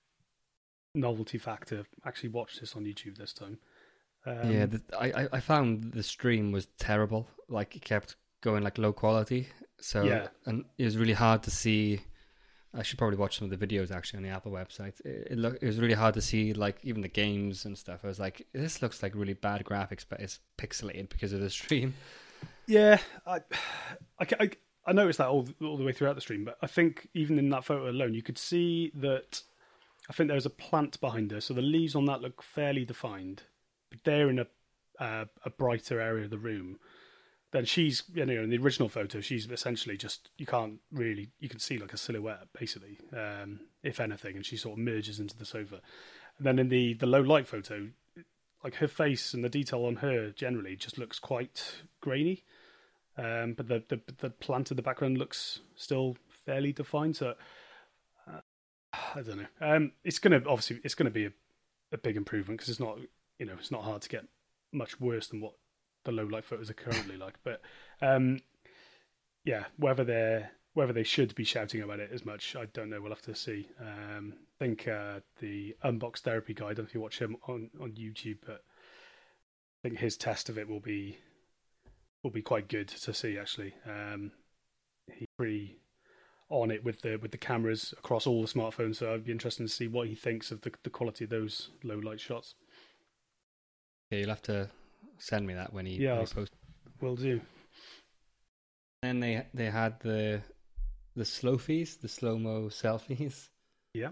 Speaker 2: novelty factor actually watch this on YouTube this time. Um,
Speaker 1: yeah, the, I I- I found the stream was terrible. Like it kept going like low quality. So
Speaker 2: Yeah.
Speaker 1: and it was really hard to see. I should probably watch some of the videos actually on the Apple website. It, it, look, it was really hard to see like even the games and stuff. I was like, this looks like really bad graphics, but it's pixelated because of the stream.
Speaker 2: Yeah, I, I, I, I noticed that all all the way throughout the stream, but I think even in that photo alone, you could see that. I think there's a plant behind her, so the leaves on that look fairly defined, but they're in a uh, a brighter area of the room. Then she's, you know, in the original photo, she's essentially just you can't really you can see like a silhouette basically, um, if anything, and she sort of merges into the sofa. And then in the the low light photo, like her face and the detail on her generally just looks quite grainy. Um, but the, the the plant in the background looks still fairly defined. So uh, I don't know. Um, it's gonna obviously it's gonna be a, a big improvement because it's not you know it's not hard to get much worse than what the low light photos are currently like. But um, yeah, whether they whether they should be shouting about it as much, I don't know. We'll have to see. Um, I think uh, the Unbox Therapy guy. I don't know if you watch him on on YouTube, but I think his test of it will be. will be quite good to see actually. Um, he's pretty on it with the with the cameras across all the smartphones, so I'd be interested to see what he thinks of the the quality of those low light shots.
Speaker 1: Yeah, you'll have to send me that when he,
Speaker 2: Yeah,
Speaker 1: when
Speaker 2: I'll-
Speaker 1: he posts.
Speaker 2: Will do.
Speaker 1: Then they they had the the slowfies, the slow mo selfies.
Speaker 2: Yeah.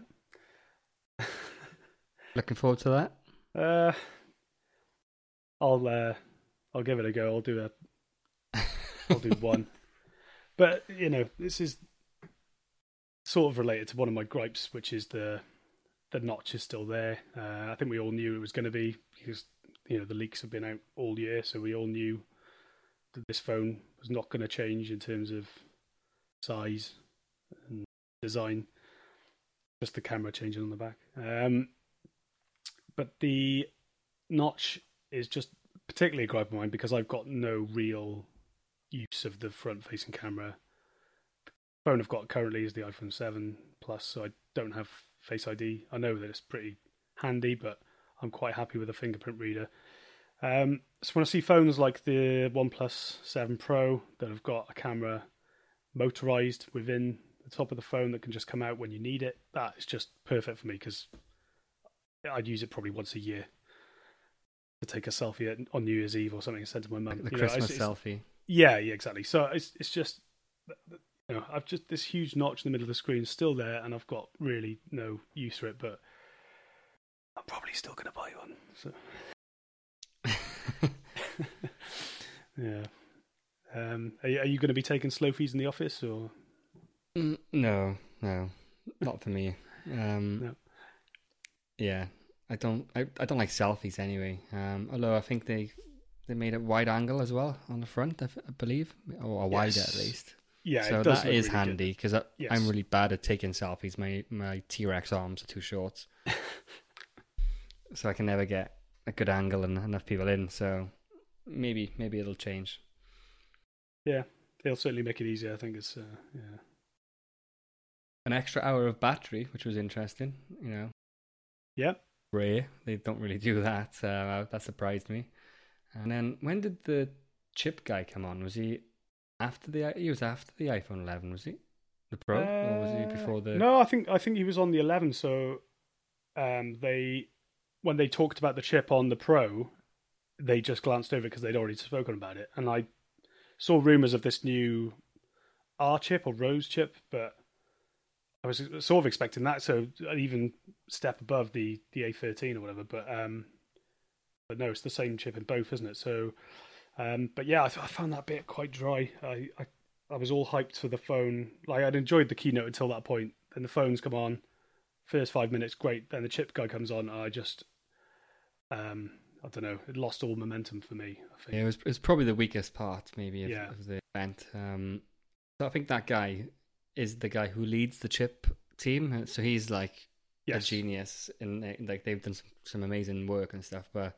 Speaker 1: Looking forward to that.
Speaker 2: Uh, I'll uh, I'll give it a go. I'll do a I'll do one. But you know, this is sort of related to one of my gripes, which is the the notch is still there. Uh, I think we all knew it was going to be because you know the leaks have been out all year, so we all knew that this phone was not going to change in terms of size and design. Just the camera changing on the back. Um, but the notch is just particularly a gripe of mine because I've got no real use of the front-facing camera. The phone I've got currently is the iPhone seven Plus, so I don't have Face I D. I know that it's pretty handy, but I'm quite happy with a fingerprint reader. Um, so when I see phones like the OnePlus seven Pro that have got a camera motorized within the top of the phone that can just come out when you need it, that is just perfect for me because I'd use it probably once a year to take a selfie at, on New Year's Eve or something and send to my mum.
Speaker 1: The
Speaker 2: You know,
Speaker 1: Christmas
Speaker 2: it's- it's-
Speaker 1: selfie.
Speaker 2: Yeah, yeah, exactly. So it's it's just you know I've just this huge notch in the middle of the screen is still there, and I've got really no use for it, but I'm probably still going to buy one. So yeah. Um, are, you- are you going to be taking slowfies in the office or?
Speaker 1: Mm, no, no, not for me. Um,
Speaker 2: No.
Speaker 1: Yeah, I don't. I, I don't like selfies anyway. Um, although I think they they made it wide angle as well on the front, I, f- I believe, or wider
Speaker 2: Yes.
Speaker 1: at least.
Speaker 2: Yeah,
Speaker 1: So
Speaker 2: it does
Speaker 1: that
Speaker 2: look
Speaker 1: is
Speaker 2: really
Speaker 1: handy because
Speaker 2: Yes.
Speaker 1: I'm really bad at taking selfies. My my T Rex arms are too short, so I can never get a good angle and enough people in. So maybe maybe it'll change.
Speaker 2: Good. they'll certainly make it easier. I think it's uh, yeah.
Speaker 1: An extra hour of battery, which was interesting. You know,
Speaker 2: Yeah.
Speaker 1: rare. They don't really do that. Uh, that surprised me. And then when did the chip guy come on? Was he after the? He was after the iPhone eleven, was he? The Pro, uh, or was he before the?
Speaker 2: No, I think I think he was on the eleven. So, um, they when they talked about the chip on the Pro, they just glanced over because they'd already spoken about it, and I saw rumors of this new R chip or Rose chip, but I was sort of expecting that, so an even step above the the A thirteen or whatever. But um, but no, it's the same chip in both, isn't it? So, um, but yeah, I, I found that bit quite dry. I, I I was all hyped for the phone. Like I'd enjoyed the keynote until that point. Then the phones come on, first five minutes great. Then the chip guy comes on. And I just, um, I don't know. It lost all momentum for me. I think.
Speaker 1: Yeah, it was it was probably the weakest part, maybe, of,
Speaker 2: Yeah.
Speaker 1: of the event. Um, so I think that guy is the guy who leads the chip team. So he's like
Speaker 2: Yes.
Speaker 1: a genius, and like they've done some, some amazing work and stuff. But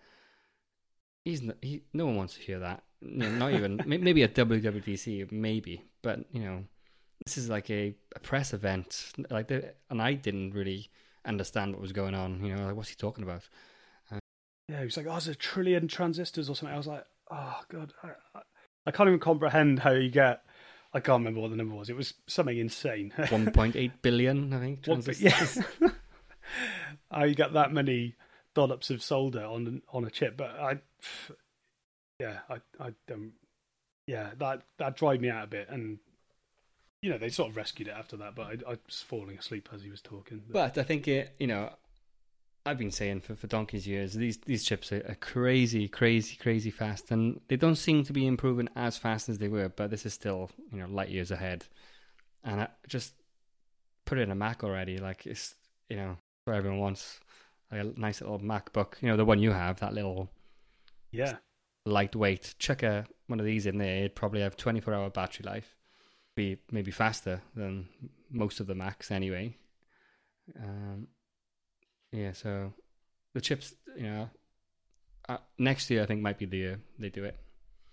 Speaker 1: he's not, he no one wants to hear that. You know, not even may- maybe at W W D C, maybe, but you know, this is like a, a press event. Like, the, and I didn't really understand what was going on. You know, like, what's he talking about?
Speaker 2: Yeah, he was like, "Oh, there's a trillion transistors or something." I was like, "Oh God, I, I, I can't even comprehend how you get." I can't remember what the number was. It was something insane.
Speaker 1: One point eight billion, I think.
Speaker 2: One-
Speaker 1: Transistors.
Speaker 2: yeah. How you get that many dollops of solder on on a chip? But I, yeah, I, I don't. Yeah, that that dried me out a bit, and you know they sort of rescued it after that. But I, I was falling asleep as he was talking.
Speaker 1: But I think it, you know, I've been saying for, for donkey's years, these these chips are, are crazy, crazy, crazy fast, and they don't seem to be improving as fast as they were. But this is still, you know, light years ahead. And I just put it in a Mac already. Like, it's, you know, what everyone wants, like a nice little MacBook. You know, the one you have, that little
Speaker 2: yeah,
Speaker 1: lightweight. Chuck a, one of these in there. It'd probably have twenty-four hour battery life. Be maybe faster than most of the Macs anyway. Um. Yeah, so the chips, you know, uh, next year I think might be the year they do it.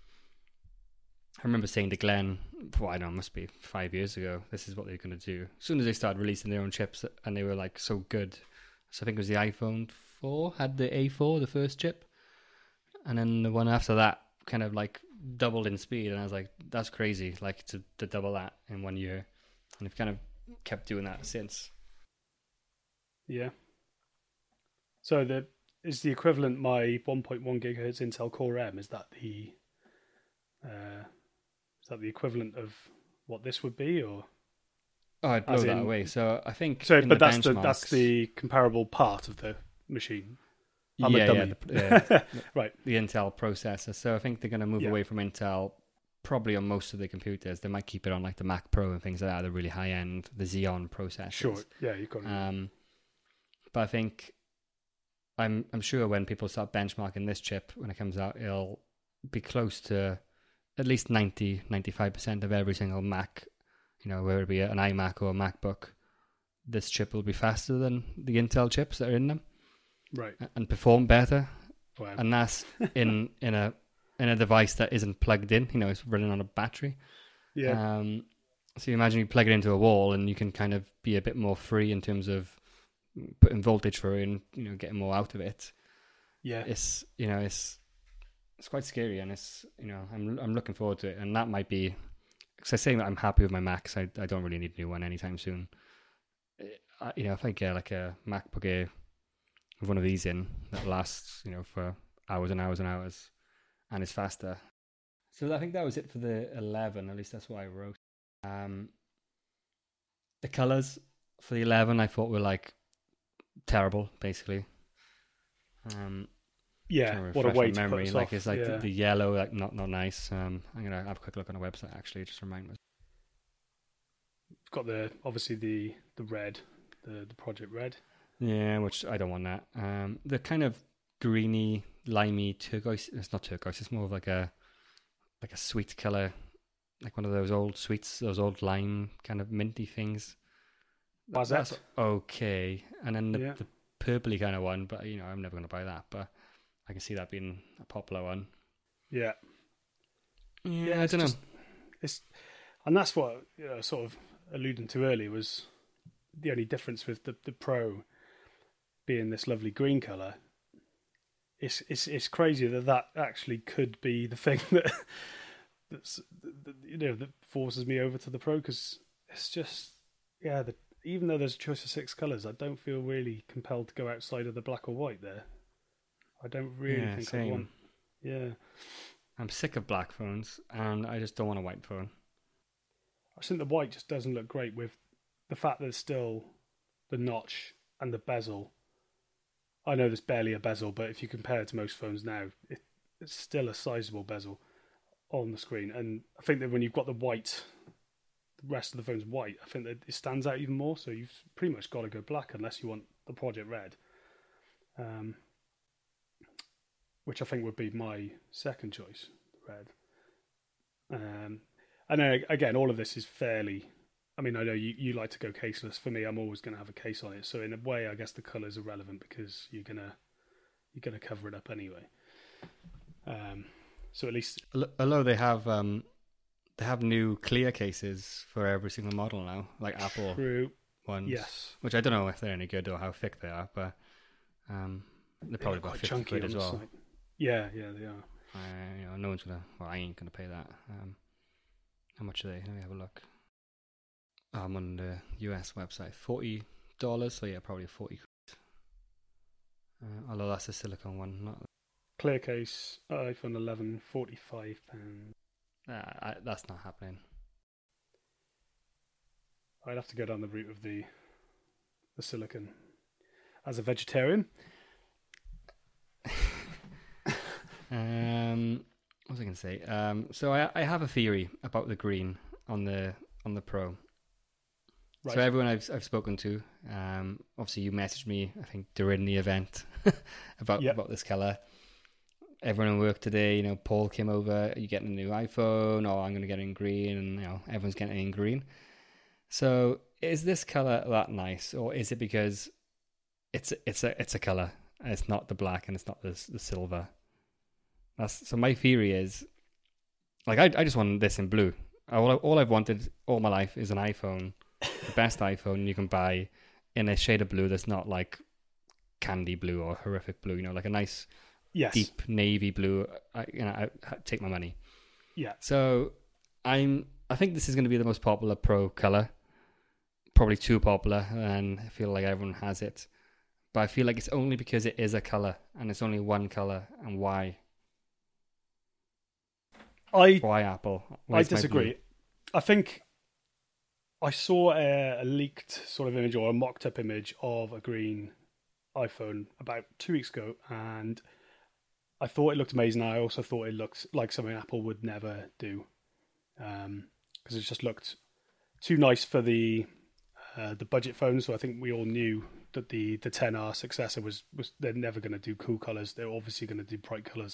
Speaker 1: I remember saying to Glenn, well, I don't know, it must be five years ago, this is what they're going to do. As soon as they started releasing their own chips, and they were like so good. So I think it was the iPhone four had the A four, the first chip, and then the one after that kind of like doubled in speed, and I was like, that's crazy, like to, to double that in one year. And they've kind of kept doing that since.
Speaker 2: yeah. So the is the equivalent my one point one gigahertz Intel Core M? Is that the uh, is that the equivalent of what this would be, or?
Speaker 1: Oh, I'd blow
Speaker 2: As
Speaker 1: that
Speaker 2: in-
Speaker 1: away. So I think
Speaker 2: So,
Speaker 1: in
Speaker 2: but
Speaker 1: the
Speaker 2: that's the that's
Speaker 1: benchmarks-
Speaker 2: the comparable part of the machine. I'm a
Speaker 1: yeah, yeah,
Speaker 2: dummy.
Speaker 1: the, yeah,
Speaker 2: Right.
Speaker 1: the Intel processor. So I think they're going to move
Speaker 2: Yeah.
Speaker 1: away from Intel probably on most of the computers. They might keep it on like the Mac Pro and things like that, the really high end, the Xeon processors.
Speaker 2: Sure. Yeah, you've got it.
Speaker 1: Um, but I think I'm I'm sure when people start benchmarking this chip when it comes out, it'll be close to at least ninety, ninety-five percent of every single Mac. You know, whether it be an iMac or a MacBook, this chip will be faster than the Intel chips that are in them.
Speaker 2: Right.
Speaker 1: And perform better,
Speaker 2: Wow.
Speaker 1: and that's in in a in a device that isn't plugged in. You know, it's running on a battery.
Speaker 2: Yeah.
Speaker 1: Um, so you imagine you plug it into a wall, and you can kind of be a bit more free in terms of putting voltage for it, and you know, getting more out of it.
Speaker 2: yeah.
Speaker 1: It's you know, it's it's quite scary, and it's you know, I'm I'm looking forward to it, and that might be because I say that I'm happy with my Macs. I I don't really need a new one anytime soon. I, you know, if I get like a MacBook Air with one of these in that lasts, you know, for hours and hours and hours, and is faster. So I think that was it for the eleven. At least that's what I wrote. Um, the colors for the eleven I thought were like terrible, basically. Um,
Speaker 2: Yeah.
Speaker 1: trying to
Speaker 2: What a
Speaker 1: refresh
Speaker 2: way
Speaker 1: my
Speaker 2: to
Speaker 1: memory.
Speaker 2: put us
Speaker 1: Like
Speaker 2: off.
Speaker 1: it's like
Speaker 2: yeah.
Speaker 1: the, the yellow, like not not nice. Um, I'm gonna have a quick look on the website actually, just to remind me.
Speaker 2: It's got the obviously the the red, the the Project Red.
Speaker 1: Yeah, which I don't want that. Um, the kind of greeny, limey turquoise. It's not turquoise. It's more of like a like a sweet color, like one of those old sweets, those old lime kind of minty things.
Speaker 2: Why's
Speaker 1: That's
Speaker 2: that?
Speaker 1: okay. And then the,
Speaker 2: Yeah.
Speaker 1: the purpley kind of one, but you know, I'm never going to buy that. But I can see that being a popular one.
Speaker 2: Yeah.
Speaker 1: Yeah, I
Speaker 2: it's
Speaker 1: don't know.
Speaker 2: just- It's, and that's what you know, sort of alluding to earlier was the only difference with the, the Pro being this lovely green colour. It's it's it's crazy that that actually could be the thing that that's that, you know that forces me over to the Pro, because it's just yeah. The, even though there's a choice of six colours, I don't feel really compelled to go outside of the black or white there. I don't really
Speaker 1: Yeah,
Speaker 2: think
Speaker 1: same.
Speaker 2: I want. Yeah,
Speaker 1: I'm sick of black phones, and I just don't want a white phone.
Speaker 2: I think the white just doesn't look great with the fact that there's still the notch and the bezel. I know there's barely a bezel, but if you compare it to most phones now, it, it's still a sizable bezel on the screen. And I think that when you've got the white, the rest of the phone's white, I think that it stands out even more. So you've pretty much got to go black unless you want the Project Red, um, which I think would be my second choice, red. Um, and then again, all of this is fairly... I mean, I know you, you like to go caseless. For me, I'm always going to have a case on it. So in a way, I guess the colours are relevant because you're gonna you're gonna cover it up anyway. Um, so at least,
Speaker 1: although they have um, they have new clear cases for every single model now, like Apple
Speaker 2: true.
Speaker 1: ones.
Speaker 2: Yes,
Speaker 1: which I don't know if they're any good or how thick they are, but um, they're probably about fifty quid as well.
Speaker 2: Side. Yeah, yeah, they are.
Speaker 1: Uh, you know, no one's gonna. Well, I ain't gonna pay that. Um, how much are they? Let me have a look. I'm on the U S website, forty dollars. So yeah, probably forty. Uh, although that's a silicone one, not
Speaker 2: clear case iPhone eleven, forty-five pounds.
Speaker 1: Uh, I, that's not happening.
Speaker 2: I'd have to go down the route of the the silicon. As a vegetarian.
Speaker 1: um, what was I going to say? Um, so I I have a theory about the green on the on the Pro. Right. So everyone I've I've spoken to, um, obviously you messaged me, I think during the event about yep. about this color. Everyone at work today, you know, Paul came over. Are you getting a new iPhone? Oh, I'm going to get it in green, and you know, everyone's getting it in green. So is this color that nice, or is it because it's it's a it's a color and it's not the black and it's not the the silver? That's so. My theory is, like, I I just want this in blue. All all I've wanted all my life is an iPhone. The best iPhone you can buy in a shade of blue that's not like candy blue or horrific blue, you know, like a nice
Speaker 2: yes.
Speaker 1: deep navy blue. I, you know, I, I take my money.
Speaker 2: Yeah.
Speaker 1: So I'm. I think this is going to be the most popular Pro color, probably too popular, and I feel like everyone has it. But I feel like it's only because it is a color and it's only one color. And why?
Speaker 2: I
Speaker 1: why Apple?
Speaker 2: Where's I disagree. I think. I saw a, a leaked sort of image or a mocked up image of a green iPhone about two weeks ago, and I thought it looked amazing. I also thought it looked like something Apple would never do, because um, it just looked too nice for the uh, the budget phone. So I think we all knew that the the ten R successor was was they're never going to do cool colors. They're obviously going to do bright colors,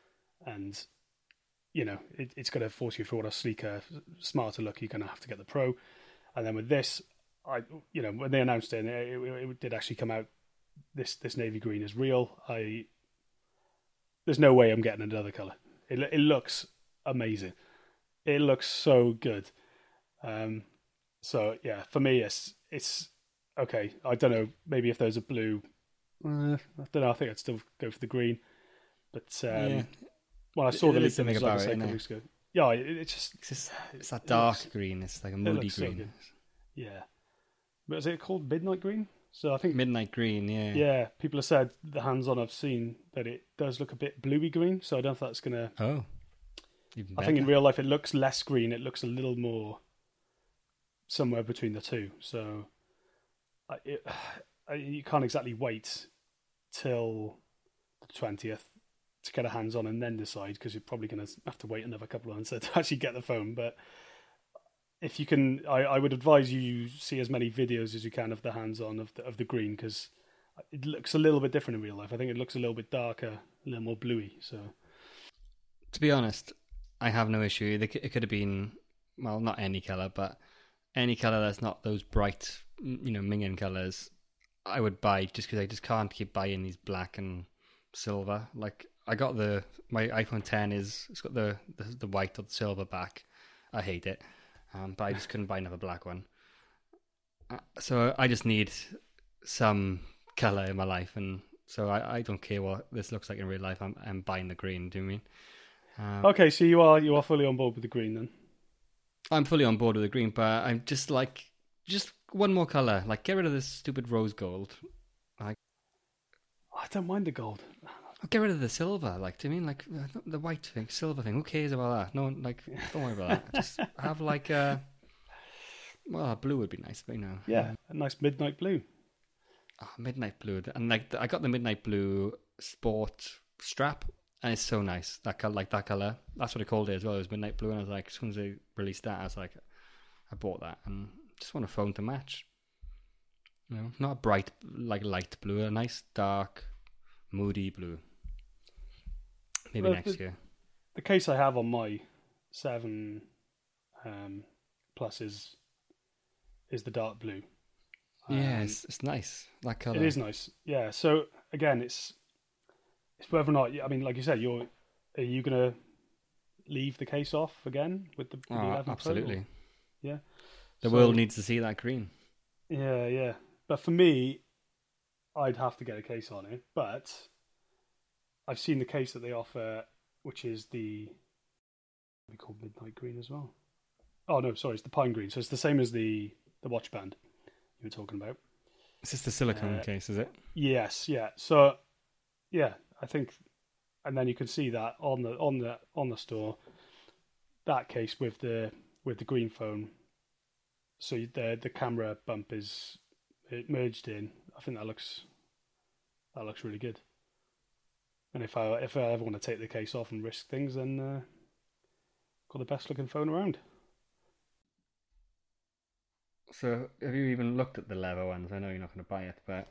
Speaker 2: and you know it, it's going to force you for a sleeker, smarter look. You're going to have to get the Pro. And then with this, I you know when they announced it, it, it, it did actually come out. This this navy green is real. I there's no way I'm getting another color. It it looks amazing. It looks so good. Um, so yeah, for me, it's it's okay. I don't know. Maybe if there's a blue, uh, I don't know. I think I'd still go for the green. But um, yeah. when I saw it, the leak image like I said a couple weeks ago. Yeah, it, it's just
Speaker 1: it's, just, it's that dark it looks, green. It's like a moody green. So
Speaker 2: yeah, but is it called midnight green? So I think
Speaker 1: midnight green. Yeah,
Speaker 2: yeah. People have said the hands-on I've seen that it does look a bit bluey green. So I don't know if that's gonna.
Speaker 1: Oh, even
Speaker 2: I think in real life it looks less green. It looks a little more somewhere between the two. So I, it, I, you can't exactly wait till the twentieth. To get a hands on and then decide, because you're probably going to have to wait another couple of months to actually get the phone. But if you can, I, I would advise you see as many videos as you can of the hands on of the, of the green, because it looks a little bit different in real life. I think it looks a little bit darker, a little more bluey. So,
Speaker 1: to be honest, I have no issue. It could have been, well, not any color, but any color that's not those bright, you know, minging colors. I would buy just because I just can't keep buying these black and silver. Like. I got the my iPhone ten is it's got the, the the white or the silver back. I hate it. Um, but I just couldn't buy another black one. Uh, so I just need some colour in my life, and so I, I don't care what this looks like in real life. I'm I'm buying the green. Do you mean? Um,
Speaker 2: Okay, so you are you are fully on board with the green then?
Speaker 1: I'm fully on board with the green, but I'm just like just one more colour. Like get rid of this stupid rose gold. Like
Speaker 2: I don't mind the gold.
Speaker 1: get rid of the silver. Like do you mean like uh, the white thing, silver thing? Who cares about that? No one like don't worry about that. Just have like a well, blue would be nice, but you know,
Speaker 2: Yeah,
Speaker 1: um,
Speaker 2: a nice midnight blue.
Speaker 1: oh, midnight blue, and like the, I got the midnight blue sport strap. And it's so nice. That color, like that color. That's what I called it as well. It was midnight blue, and I was like, as soon as they released that, I was like, I bought that, and just want a phone to match. You know, not a bright like light blue, a nice dark, moody blue. Maybe
Speaker 2: Well,
Speaker 1: next
Speaker 2: the,
Speaker 1: year.
Speaker 2: The case I have on my seven um, plus is is the dark blue.
Speaker 1: Yeah,
Speaker 2: Um,
Speaker 1: it's, it's nice that color.
Speaker 2: It is nice. Yeah. So again, it's it's whether or not. I mean, like you said, you're are you gonna leave the case off again with the, with the
Speaker 1: Oh,
Speaker 2: eleven Pro,
Speaker 1: absolutely.
Speaker 2: or- yeah.
Speaker 1: The
Speaker 2: So-
Speaker 1: world needs to see that green.
Speaker 2: Yeah, yeah. But for me, I'd have to get a case on it. But I've seen the case that they offer, which is the we called midnight green as well. Oh no, sorry, it's the pine green. So it's the same as the the watch band you were talking about.
Speaker 1: It's just the silicone
Speaker 2: Uh,
Speaker 1: case, is it?
Speaker 2: Yes, yeah. So yeah, I think, and then you can see that on the on the on the store, that case with the with the green phone. So the the camera bump is it merged in. I think that looks that looks really good. And if I if I ever want to take the case off and risk things, then uh, got the best looking phone around.
Speaker 1: So, have you even looked at the leather ones? I know you're not going to buy it, but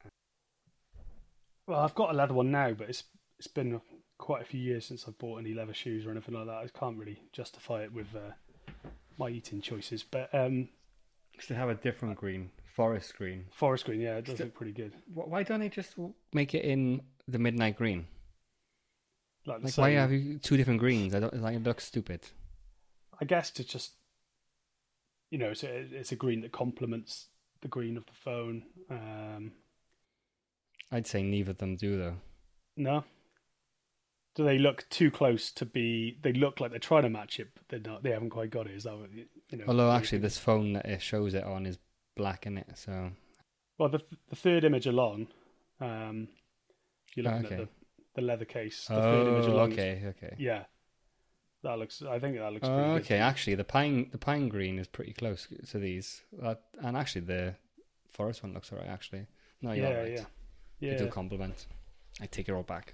Speaker 2: Well, I've got a leather one now, but it's it's been quite a few years since I've bought any leather shoes or anything like that. I can't really justify it with uh, my eating choices. But um,
Speaker 1: they have a different green, forest green.
Speaker 2: forest green, yeah, it does
Speaker 1: Still-
Speaker 2: look pretty good.
Speaker 1: Wh- Why don't they just make it in the midnight green?
Speaker 2: Like, the
Speaker 1: Like, why
Speaker 2: same-
Speaker 1: have you two different greens? I don't. Like, it looks stupid.
Speaker 2: I guess to just, you know, it's a, it's a green that complements the green of the phone. Um,
Speaker 1: I'd say neither of them do though.
Speaker 2: no, do they look too close to be? They look like they're trying to match it, but they're not. They haven't quite got it. Is that what you you know?
Speaker 1: Although
Speaker 2: what you
Speaker 1: actually,
Speaker 2: think?
Speaker 1: this phone that it shows it on is black in it. So
Speaker 2: Well, the the third image along, um, you're looking
Speaker 1: okay.
Speaker 2: at the, the leather case. The third image
Speaker 1: oh,
Speaker 2: along.
Speaker 1: okay, okay.
Speaker 2: Yeah, that looks. I think that looks
Speaker 1: Oh,
Speaker 2: pretty
Speaker 1: okay,
Speaker 2: good.
Speaker 1: actually, the pine the pine green is pretty close to these, uh, and actually the forest one looks alright. Actually, no, you're
Speaker 2: Yeah,
Speaker 1: right.
Speaker 2: yeah,
Speaker 1: You
Speaker 2: yeah.
Speaker 1: do compliment. I take it all back.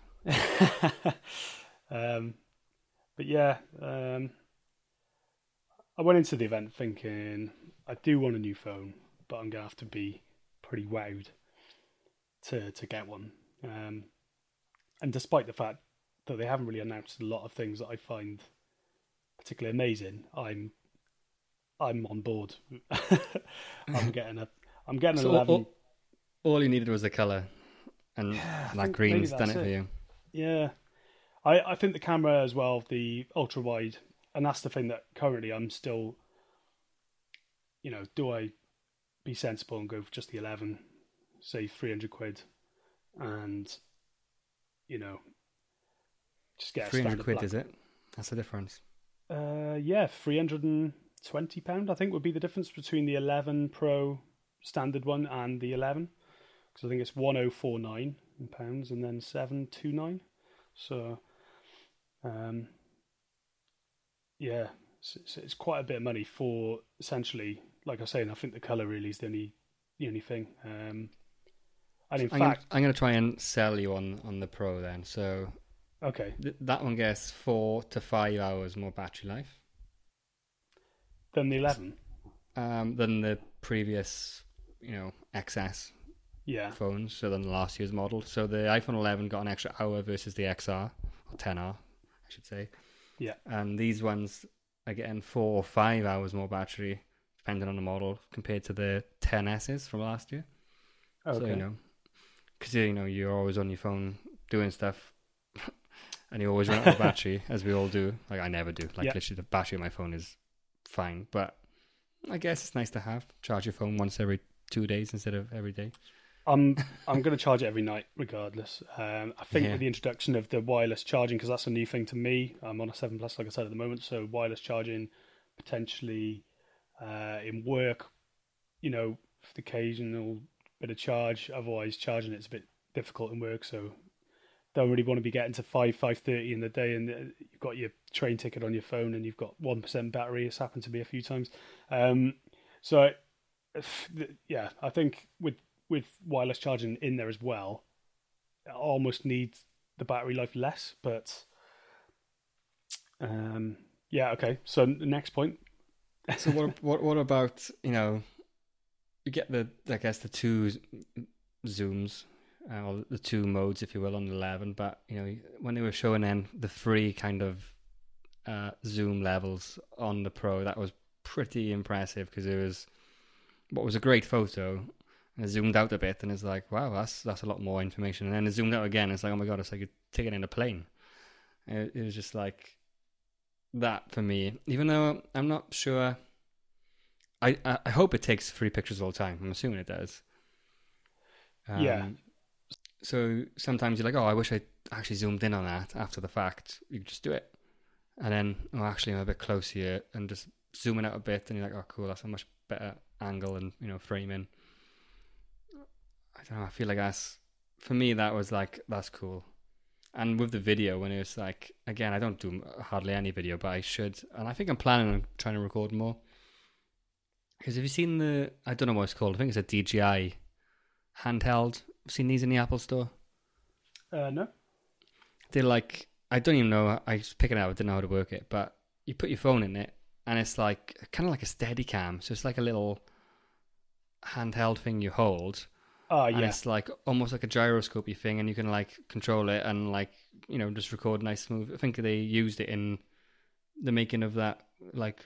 Speaker 2: um, but yeah, um, I went into the event thinking I do want a new phone, but I'm gonna have to be pretty wowed to to get one. Um, and despite the fact that they haven't really announced a lot of things that I find particularly amazing, I'm I'm on board. I'm getting a I'm getting an
Speaker 1: So
Speaker 2: eleven.
Speaker 1: all, all you needed was the color, and
Speaker 2: Yeah, I
Speaker 1: that
Speaker 2: think
Speaker 1: green's
Speaker 2: maybe
Speaker 1: done it
Speaker 2: that's
Speaker 1: for
Speaker 2: it.
Speaker 1: you.
Speaker 2: Yeah, I, I think the camera as well, the ultra wide, and that's the thing that currently I'm still, you know, do I be sensible and go for just the eleven, say three hundred quid, and, you know, just get a
Speaker 1: Three hundred
Speaker 2: standard
Speaker 1: quid,
Speaker 2: black-
Speaker 1: is it? That's the difference.
Speaker 2: Uh, yeah, three hundred and twenty pound. I think would be the difference between the eleven Pro standard one and the eleven, because I think it's one oh four nine in pounds and then seven two nine. So, um, yeah, it's, it's, it's quite a bit of money for essentially, like I say, and I think the color really is the only the only thing. Um, and in
Speaker 1: I'm
Speaker 2: fact,
Speaker 1: gonna, I'm gonna try and sell you on on the Pro then. So
Speaker 2: okay,
Speaker 1: th- that one gets four to five hours more battery life
Speaker 2: then the eleven,
Speaker 1: um, than the previous, you know, X S
Speaker 2: yeah,
Speaker 1: phones, so than the last year's model. So the iPhone eleven got an extra hour versus the X R, or ten R, I should say.
Speaker 2: Yeah.
Speaker 1: And these ones are getting four or five hours more battery, depending on the model, compared to the ten S's from last year.
Speaker 2: okay,
Speaker 1: So, you know, because, you know, you're always on your phone doing stuff, and you always run out of battery, as we all do. Like, I never do. Like,
Speaker 2: Yeah.
Speaker 1: literally, the battery of my phone is fine. But I guess it's nice to have. Charge your phone once every two days instead of every day.
Speaker 2: I'm I'm going to charge it every night, regardless. Um, I think
Speaker 1: Yeah.
Speaker 2: with the introduction of the wireless charging, because that's a new thing to me. I'm on a seven plus, like I said, at the moment. So wireless charging, potentially uh, in work, you know, for the occasional bit of charge. Otherwise, charging it's a bit difficult in work. So don't really want to be getting to five five thirty in the day, and you've got your train ticket on your phone, and you've got one percent battery. It's happened to me a few times. Um, so yeah, I think with with wireless charging in there as well, it almost needs the battery life less. But um, yeah, okay. So the next point.
Speaker 1: So what what what about, you know, you get the I guess the two zooms, uh, or the two modes, if you will, on the eleven. But you know, when they were showing then the free kind of uh, zoom levels on the Pro, that was pretty impressive because it was what was a great photo. And it zoomed out a bit, and it's like, wow, that's that's a lot more information. And then it zoomed out again. It's like, oh my god, it's like you're taking in a plane. It, it was just like that for me. Even though I'm not sure, I, I I hope it takes three pictures all the time. I'm assuming it does. Um,
Speaker 2: Yeah.
Speaker 1: So sometimes you're like, oh, I wish I actually zoomed in on that after the fact. You just do it, and then oh, actually I'm a bit close here, and just zooming out a bit, and you're like, oh, cool, that's a much better angle and, you know, framing. I don't know. I feel like that's, for me, that was like, that's cool. And with the video, when it was like, again, I don't do hardly any video, but I should. And I think I'm planning on trying to record more. Because have you seen the, I don't know what it's called, I think it's a D J I handheld. Seen these in the Apple store?
Speaker 2: Uh, no.
Speaker 1: They're like, I don't even know, I was picking it up, I didn't know how to work it, but you put your phone in it, and it's like, kind of like a steady cam. So it's like a little handheld thing you hold.
Speaker 2: Oh,
Speaker 1: And
Speaker 2: yeah.
Speaker 1: it's like almost like a gyroscopy thing, and you can like control it and like, you know, just record nice smooth. I think they used it in the making of that like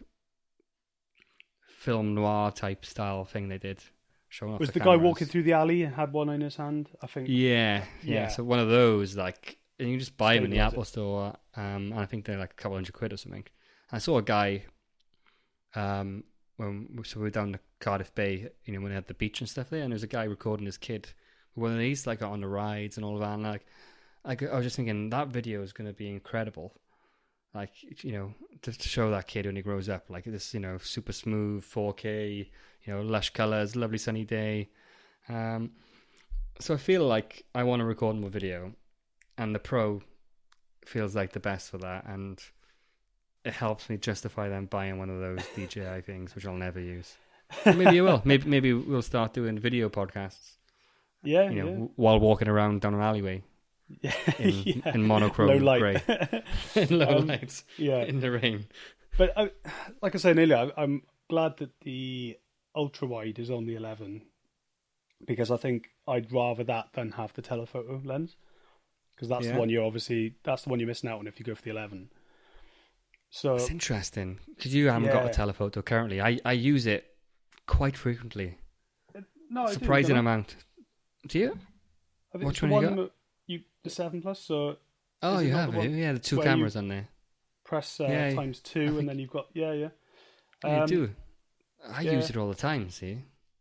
Speaker 1: film noir type style thing they did. Showing off
Speaker 2: Was
Speaker 1: the,
Speaker 2: the guy
Speaker 1: cameras.
Speaker 2: walking through the alley and had one in his hand? I think.
Speaker 1: Yeah, yeah,
Speaker 2: Yeah.
Speaker 1: So one of those, like, and you can just buy them in the
Speaker 2: Stabilise
Speaker 1: Apple
Speaker 2: it.
Speaker 1: store. Um, and I think they're like a couple hundred quid or something. I saw a guy, um, when so we were down the Cardiff Bay, you know, when they had the beach and stuff there, and there was a guy recording his kid with one of these, like on the rides and all of that. And like, like I was just thinking that video is going to be incredible. Like, you know, to, to show that kid when he grows up, like this, you know, super smooth four K, you know, lush colors, lovely sunny day. Um, so I feel like I want to record more video, and the Pro feels like the best for that, and it helps me justify them buying one of those D J I things, which I'll never use. Maybe I will. Maybe maybe we'll start doing video podcasts.
Speaker 2: Yeah,
Speaker 1: You know,
Speaker 2: yeah.
Speaker 1: w- while walking around down an alleyway
Speaker 2: Yeah,
Speaker 1: in,
Speaker 2: yeah.
Speaker 1: in monochrome
Speaker 2: Low light.
Speaker 1: grey, in low
Speaker 2: Um,
Speaker 1: lights,
Speaker 2: Yeah,
Speaker 1: in the rain.
Speaker 2: but I, like I said earlier, I- I'm glad that the ultra wide is on the eleven, because I think I'd rather that than have the telephoto lens, because that's
Speaker 1: Yeah.
Speaker 2: the one you're obviously that's the one you're missing out on if you go for the eleven. So
Speaker 1: It's interesting because you haven't got a
Speaker 2: Yeah.
Speaker 1: telephoto currently. I, I use it quite frequently,
Speaker 2: no, I do,
Speaker 1: surprising
Speaker 2: don't I?
Speaker 1: amount. Do you?
Speaker 2: I think
Speaker 1: Which
Speaker 2: it's the
Speaker 1: one you
Speaker 2: one
Speaker 1: got?
Speaker 2: that you the seven plus. So
Speaker 1: Oh,
Speaker 2: Is it
Speaker 1: you
Speaker 2: not
Speaker 1: have
Speaker 2: the
Speaker 1: it.
Speaker 2: one
Speaker 1: Yeah, the two
Speaker 2: where you-
Speaker 1: cameras on there.
Speaker 2: press uh,
Speaker 1: Yeah,
Speaker 2: times two,
Speaker 1: I
Speaker 2: and
Speaker 1: think-
Speaker 2: then you've got yeah, yeah.
Speaker 1: Yeah,
Speaker 2: Um,
Speaker 1: you do. I
Speaker 2: yeah.
Speaker 1: use it all the time. See,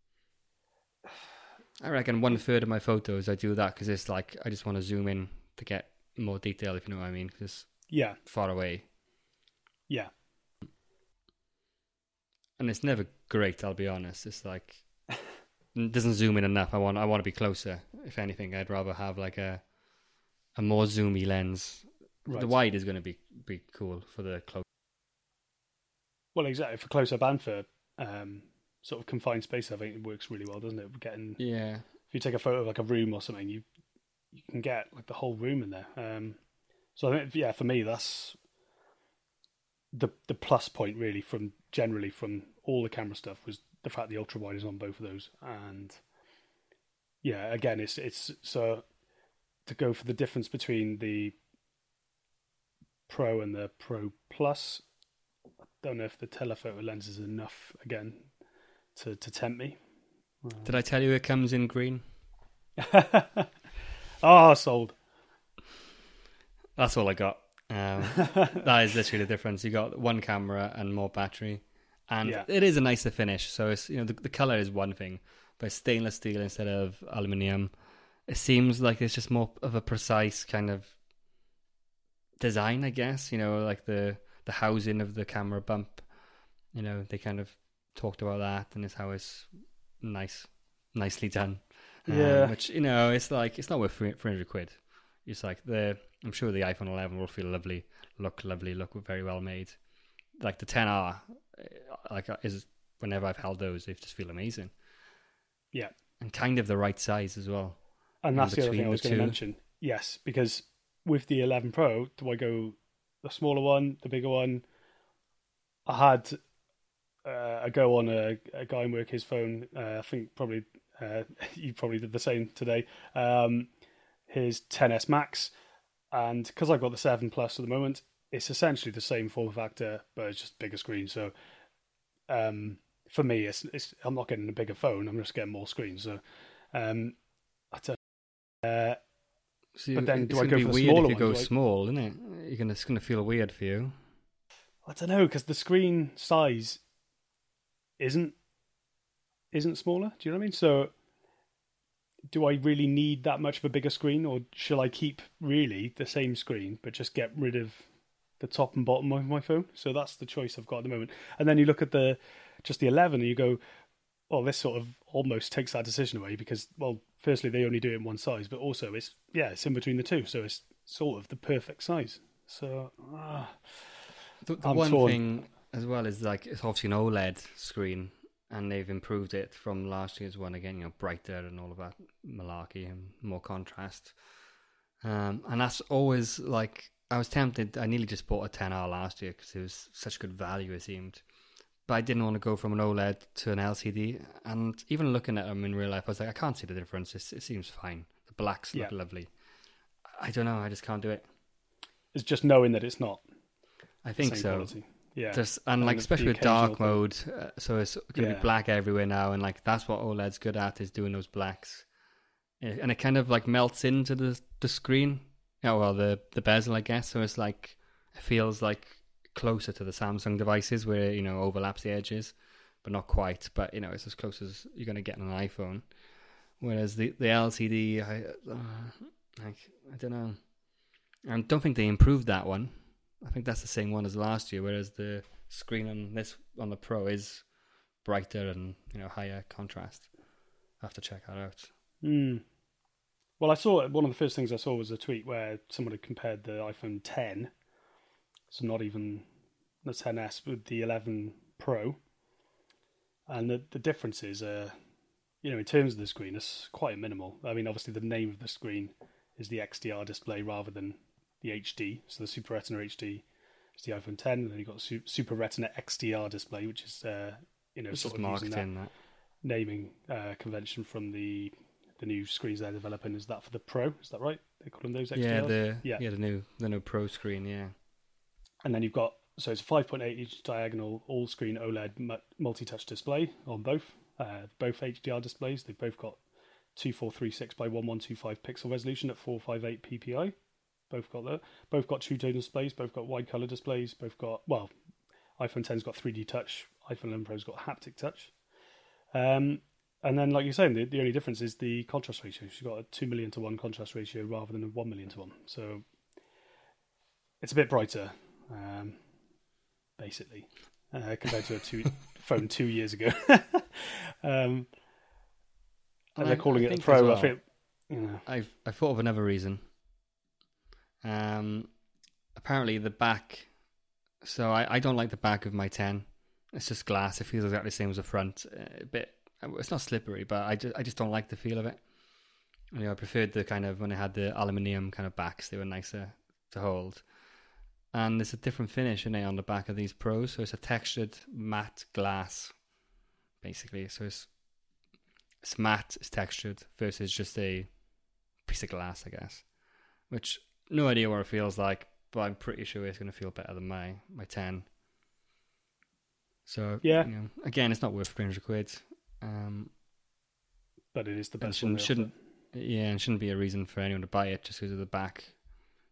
Speaker 1: I reckon one third of my photos I do that because it's like I just want to zoom in to get more detail, if you know what I mean, because it's
Speaker 2: Yeah,
Speaker 1: far away
Speaker 2: yeah.
Speaker 1: and it's never great. I'll be honest. It's like it doesn't zoom in enough. I want I want to be closer. If anything, I'd rather have like a a more zoomy lens.
Speaker 2: Right.
Speaker 1: The wide is going to be be cool for the close.
Speaker 2: Well, exactly for close up and for um, sort of confined space. I think it works really well, doesn't it? Getting
Speaker 1: Yeah,
Speaker 2: if you take a photo of like a room or something, you you can get like the whole room in there. Um, so I think yeah, for me that's the the plus point really from generally from all the camera stuff was the fact the ultra wide is on both of those, and yeah, again it's it's so to go for the difference between the Pro and the Pro Plus. I don't know if the telephoto lens is enough again to to tempt me.
Speaker 1: did I tell you it comes in green?
Speaker 2: Ah, sold.
Speaker 1: That's all I got. Um, that is literally the difference. You got one camera and more battery, And
Speaker 2: Yeah.
Speaker 1: it is a nicer finish. So it's, you know, the, the color is one thing, but it's stainless steel instead of aluminium. It seems like it's just more of a precise kind of design, I guess. You know, like the the housing of the camera bump. You know, they kind of talked about that, and it's how it's nice, nicely done. Um,
Speaker 2: Yeah.
Speaker 1: which, you know, it's like it's not worth three hundred quid. It's like the I'm sure the iPhone eleven will feel lovely, look lovely, look very well made. Like the ten R, like is whenever I've held those, they just feel amazing.
Speaker 2: Yeah.
Speaker 1: And kind of the right size as well.
Speaker 2: And that's the other thing I
Speaker 1: between
Speaker 2: was
Speaker 1: the
Speaker 2: going to
Speaker 1: two.
Speaker 2: mention. Yes, because with the eleven Pro, do I go the smaller one, the bigger one? I had uh, a go on a, a guy in work, his phone. Uh, I think probably uh, you probably did the same today. Um, his ten S Max, and because I've got the seven Plus at the moment, it's essentially the same form factor, but it's just bigger screen. So um, for me, it's, it's I'm not getting a bigger phone. I'm just getting more screen. So um, I don't. Uh,
Speaker 1: So
Speaker 2: But then
Speaker 1: it's
Speaker 2: do I
Speaker 1: gonna
Speaker 2: go
Speaker 1: be
Speaker 2: for the
Speaker 1: weird
Speaker 2: smaller
Speaker 1: if you
Speaker 2: one?
Speaker 1: go
Speaker 2: Do I-
Speaker 1: small, isn't it? You're gonna it's gonna feel weird for you.
Speaker 2: I don't know, because the screen size isn't isn't smaller. Do you know what I mean? So, do I really need that much of a bigger screen, or shall I keep really the same screen but just get rid of the top and bottom of my phone? So that's the choice I've got at the moment. And then you look at the just the eleven, and you go, well, this sort of almost takes that decision away because, well, firstly they only do it in one size, but also it's yeah, it's in between the two, so it's sort of the perfect size. So. Uh,
Speaker 1: The, the
Speaker 2: I'm
Speaker 1: one
Speaker 2: torn.
Speaker 1: thing as well is like it's obviously an OLED screen, and they've improved it from last year's one again. You know, brighter and all of that malarkey and more contrast. Um, and that's always like I was tempted. I nearly just bought a ten R last year because it was such good value. It seemed, but I didn't want to go from an OLED to an L C D. And even looking at them in real life, I was like, I can't see the difference. It, it seems fine. The blacks look
Speaker 2: Yeah.
Speaker 1: lovely. I don't know. I just can't do it.
Speaker 2: It's just knowing that it's not
Speaker 1: I
Speaker 2: the
Speaker 1: think
Speaker 2: same
Speaker 1: so.
Speaker 2: quality. Yeah.
Speaker 1: Just, and
Speaker 2: And
Speaker 1: like
Speaker 2: the
Speaker 1: especially with
Speaker 2: occasional
Speaker 1: dark
Speaker 2: thing.
Speaker 1: mode, uh, so it's going to
Speaker 2: Yeah.
Speaker 1: be black everywhere now, and like that's what OLED's good at, is doing those blacks. Yeah, and it kind of like melts into the the screen. Oh well, the the bezel, I guess. So it's like it feels like closer to the Samsung devices, where you know overlaps the edges, but not quite. But you know it's as close as you're going to get on an iPhone. Whereas the the L C D, I uh, like I don't know. I don't think they improved that one. I think that's the same one as last year. Whereas the screen on this on the Pro is brighter and you know higher contrast. I have to check that out.
Speaker 2: Mm. Well, I saw one of the first things I saw was a tweet where someone had compared the iPhone ten, so not even the ten S, with the eleven Pro, and the the differences are, you know, in terms of the screen, it's quite minimal. I mean, obviously the name of the screen is the X D R display rather than the H D. So the Super Retina H D is the iPhone ten, and then you've got Su- Super Retina X D R display, which is uh, you know
Speaker 1: It's
Speaker 2: sort
Speaker 1: just
Speaker 2: of using that
Speaker 1: marketing that.
Speaker 2: naming uh, convention from the the new screens they're developing. Is that for the Pro? Is that right? They call them those X D Rs?
Speaker 1: Yeah, the
Speaker 2: Yeah.
Speaker 1: yeah. the new the new Pro screen. Yeah,
Speaker 2: And then you've got, so it's a five point eight inch diagonal all screen OLED mu- multi-touch display on both. Uh, both H D R displays. They've both got two four three six by one one two five pixel resolution at four five eight p p i. Both got that. Both got true tone displays. Both got wide color displays. Both got, well, iPhone ten's got three D touch. iPhone eleven Pro's got haptic touch. Um, and then, like you're saying, the, the only difference is the contrast ratio. You've got a two million to one contrast ratio rather than a one million to one. So it's a bit brighter, um, basically, uh, compared to a two, phone two years ago. um, and
Speaker 1: And
Speaker 2: they're
Speaker 1: I-
Speaker 2: calling
Speaker 1: I
Speaker 2: it a
Speaker 1: think
Speaker 2: Pro.
Speaker 1: as well-
Speaker 2: I think, you know,
Speaker 1: I've I thought of another reason. Um, apparently the back. So I, I don't like the back of my ten. It's just glass. It feels exactly the same as the front. Uh, A bit. It's not slippery, but I just I just don't like the feel of it. You know, I preferred the kind of when it had the aluminium kind of backs. They were nicer to hold. And there's a different finish in it on the back of these Pros. So it's a textured matte glass, basically. So it's it's matte, it's textured versus just a piece of glass, I guess. Which no idea what it feels like, but I'm pretty sure it's going to feel better than my my ten. So
Speaker 2: Yeah.
Speaker 1: you know, again, it's not worth three hundred quid. Um,
Speaker 2: but it is the
Speaker 1: and
Speaker 2: best one.
Speaker 1: shouldn't
Speaker 2: they
Speaker 1: shouldn't yeah, and shouldn't be a reason for anyone to buy it just because of the back.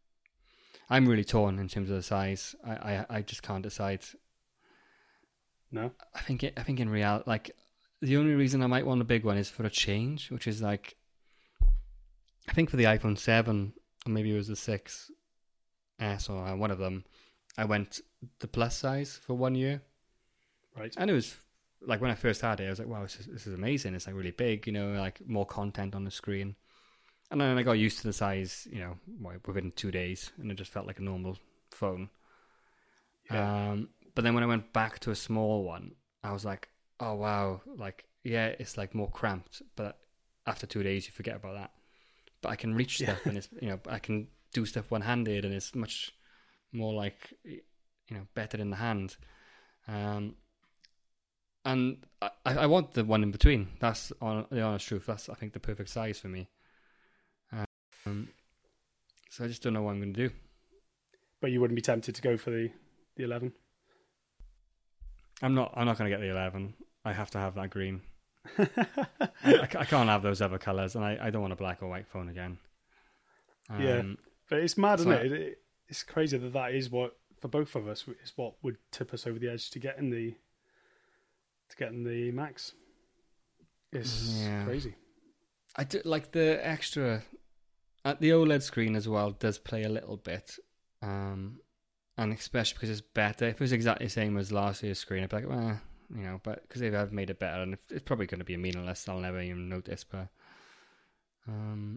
Speaker 1: I'm really torn in terms of the size. I, I, I just can't decide.
Speaker 2: No.
Speaker 1: I think it, I think in reality, like the only reason I might want a big one is for a change, which is like I think for the iPhone seven or maybe it was the six S or one of them, I went the plus size for one year.
Speaker 2: Right.
Speaker 1: And it was like when I first had it, I was like, wow, this is, this is amazing. It's like really big, you know, like more content on the screen. And then I got used to the size, you know, within two days, and it just felt like a normal phone.
Speaker 2: Yeah.
Speaker 1: Um, but then when I went back to a small one, I was like, oh wow, like yeah, it's like more cramped. But after two days, you forget about that. But I can reach stuff, yeah. and it's you know I can do stuff one handed, and it's much more like you know better in the hand. Um, and I, I want the one in between. That's on the honest truth. That's I think the perfect size for me. Um, so I just don't know what I'm going to do.
Speaker 2: But you wouldn't be tempted to go for the, the eleven?
Speaker 1: I'm not. I'm not going to get the eleven. I have to have that green. I, I, I can't have those other colours, and I, I don't want a black or white phone again. Um,
Speaker 2: yeah, but it's mad,
Speaker 1: so
Speaker 2: isn't it? it? It's crazy that that is what for both of us is what would tip us over the edge to getting the to getting the Max. It's yeah. crazy.
Speaker 1: I do like the extra. Uh, the OLED screen as well does play a little bit, um, and especially because it's better. If it was exactly the same as last year's screen, I'd be like, well, you know, but because they have made it better, and it's probably going to be meaningless. I'll never even notice, but um,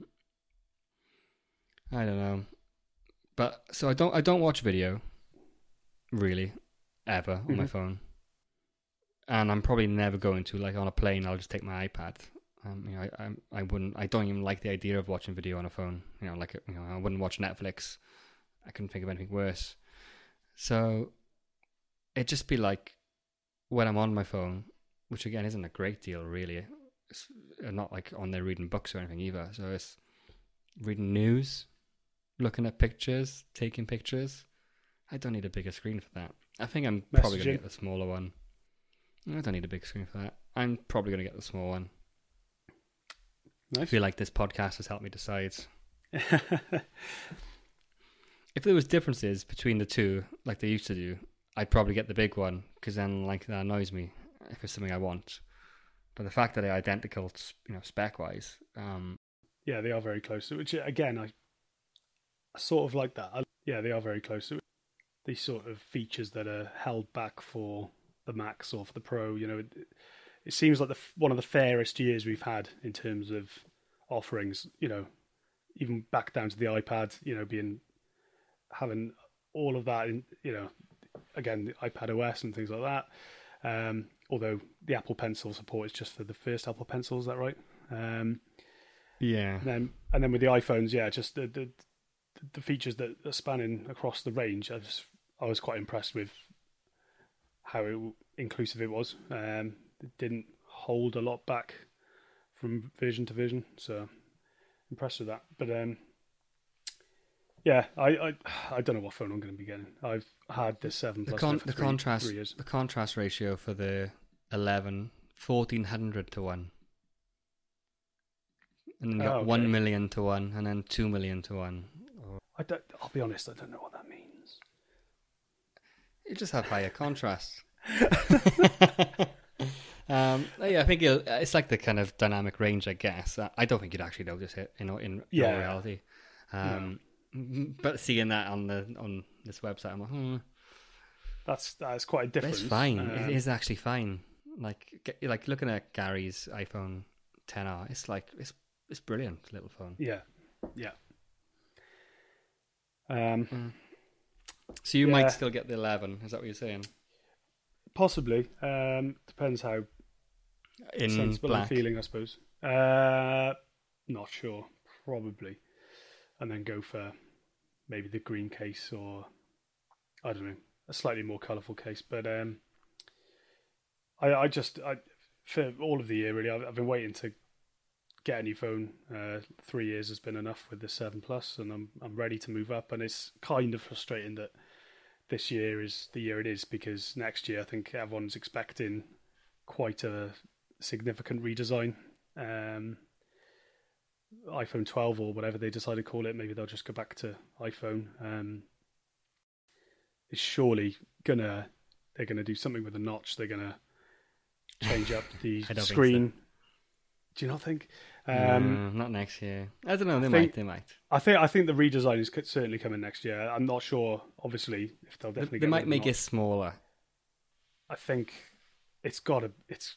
Speaker 1: I don't know. But so I don't, I don't watch video, really, ever on mm-hmm. my phone, and I'm probably never going to. Like on a plane, I'll just take my iPad. Um, you know, I, I I wouldn't. I don't even like the idea of watching video on a phone. You know, like you know, I wouldn't watch Netflix. I couldn't think of anything worse. So it'd just be like when I'm on my phone, which again isn't a great deal, really. It's not like on there reading books or anything either. So it's reading news, looking at pictures, taking pictures. I don't need a bigger screen for that. I think I'm Messaging. probably going to get the smaller one. I don't need a big screen for that. I'm probably going to get the small one. Nice. I feel like this podcast has helped me decide. If there was differences between the two, like they used to do, I'd probably get the big one because then, like, that annoys me if it's something I want. But the fact that they're identical, you know, spec-wise, um,
Speaker 2: yeah, they are very close. Which again, I, I sort of like that. I, yeah, they are very close. These sort of features that are held back for the Max or for the Pro, you know. It, It seems like the one of the fairest years we've had in terms of offerings. You know, even back down to the iPad. You know, being having all of that. In, you know, again the iPad O S and things like that. Um, although the Apple Pencil support is just for the first Apple Pencil, is that right? Um,
Speaker 1: yeah.
Speaker 2: And then and then with the iPhones, yeah, just the the, the features that are spanning across the range. I just I was quite impressed with how it, inclusive it was. Um, It didn't hold a lot back from version to version, so impressed with that. But um, yeah, I, I I don't know what phone I'm going to be getting. I've had the seven plus
Speaker 1: the, con-
Speaker 2: for
Speaker 1: the
Speaker 2: three,
Speaker 1: contrast
Speaker 2: three years.
Speaker 1: The contrast ratio for the eleven, fourteen hundred to one, and then you got oh, okay. one million to one, and then two million to one. Or...
Speaker 2: I don't, I'll be honest, I don't know what that means.
Speaker 1: You just have higher contrast. Um, yeah, I think it'll, it's like the kind of dynamic range, I guess. I don't think you'd actually notice it, you know, in
Speaker 2: yeah.
Speaker 1: real reality. Um, no. But seeing that on the on this website, I'm like, hmm.
Speaker 2: That's that's quite a difference.
Speaker 1: It's fine.
Speaker 2: Um,
Speaker 1: it is actually fine. Like like looking at Gary's iPhone ten R, it's like it's it's brilliant little phone.
Speaker 2: Yeah, yeah. Um.
Speaker 1: Mm. So you yeah. might still get the eleven. Is that what you're saying?
Speaker 2: Possibly. Um, depends how
Speaker 1: in
Speaker 2: sensible
Speaker 1: black.
Speaker 2: I'm feeling, I suppose. Uh, not sure. Probably. And then go for maybe the green case or, I don't know, a slightly more colourful case. But um, I, I just, I, for all of the year, really, I've, I've been waiting to get a new phone. Uh, three years has been enough with the seven Plus, and I'm I'm ready to move up. And it's kind of frustrating that this year is the year it is, because next year I think everyone's expecting quite a significant redesign. Um, iPhone twelve or whatever they decide to call it, maybe they'll just go back to iPhone. Um, is surely gonna they're going to do something with the notch. They're going to change up the
Speaker 1: I don't
Speaker 2: screen.
Speaker 1: think so.
Speaker 2: Do you not think?
Speaker 1: Um, no, not next year. I don't know. They
Speaker 2: I
Speaker 1: might.
Speaker 2: think,
Speaker 1: They might.
Speaker 2: I think. I think the redesign is certainly coming next year. I'm not sure, obviously, if they'll definitely.
Speaker 1: They, they
Speaker 2: get
Speaker 1: might
Speaker 2: rid of
Speaker 1: make
Speaker 2: the
Speaker 1: it
Speaker 2: notch.
Speaker 1: smaller.
Speaker 2: I think it's got to. It's.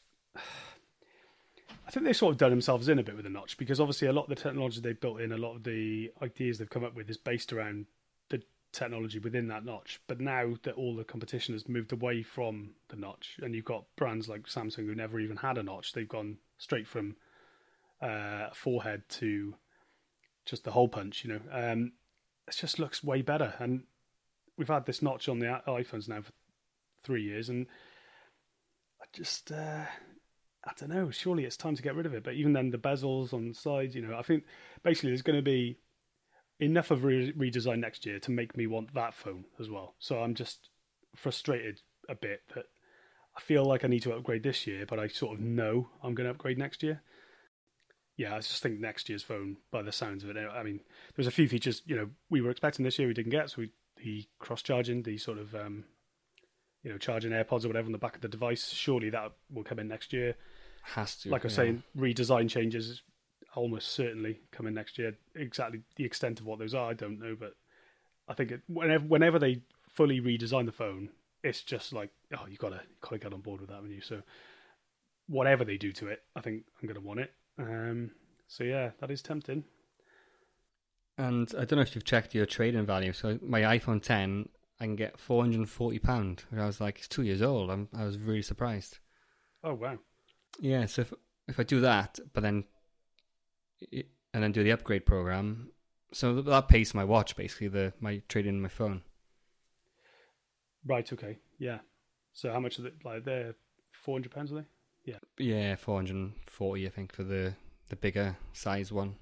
Speaker 2: I think they've sort of done themselves in a bit with the notch because obviously a lot of the technology they've built in, a lot of the ideas they've come up with is based around the technology within that notch. But now that all the competition has moved away from the notch, and you've got brands like Samsung who never even had a notch, they've gone straight from uh, forehead to just the hole punch. You know, um, it just looks way better. And we've had this notch on the iPhones now for three years, and I just. Uh, I don't know. Surely it's time to get rid of it. But even then, the bezels on the sides, you know, I think basically there's going to be enough of re- redesign next year to make me want that phone as well. So I'm just frustrated a bit that I feel like I need to upgrade this year, but I sort of know I'm going to upgrade next year. Yeah, I just think next year's phone, by the sounds of it, I mean, there's a few features, you know, we were expecting this year we didn't get. So we, the cross-charging, the sort of, um, you know, charging AirPods or whatever on the back of the device, surely that will come in next year.
Speaker 1: Has to.
Speaker 2: Like I was
Speaker 1: yeah.
Speaker 2: saying, redesign changes almost certainly coming next year. Exactly the extent of what those are, I don't know, but I think it, whenever whenever they fully redesign the phone, it's just like, oh, you gotta you gotta get on board with that, haven't you? So whatever they do to it, I think I'm gonna want it. Um, so yeah, that is tempting.
Speaker 1: And I don't know if you've checked your trade-in value. So my iPhone ten, I can get four hundred and forty pound. I was like, it's two years old. I'm, I was really surprised.
Speaker 2: Oh wow.
Speaker 1: Yeah, so if if I do that, but then and then do the upgrade program, so that pays my watch basically. The my trade in my phone.
Speaker 2: Right. Okay. Yeah. So how much are they? Like they're four hundred pounds, are they? Yeah.
Speaker 1: Yeah, four hundred and forty, I think, for the the bigger size one.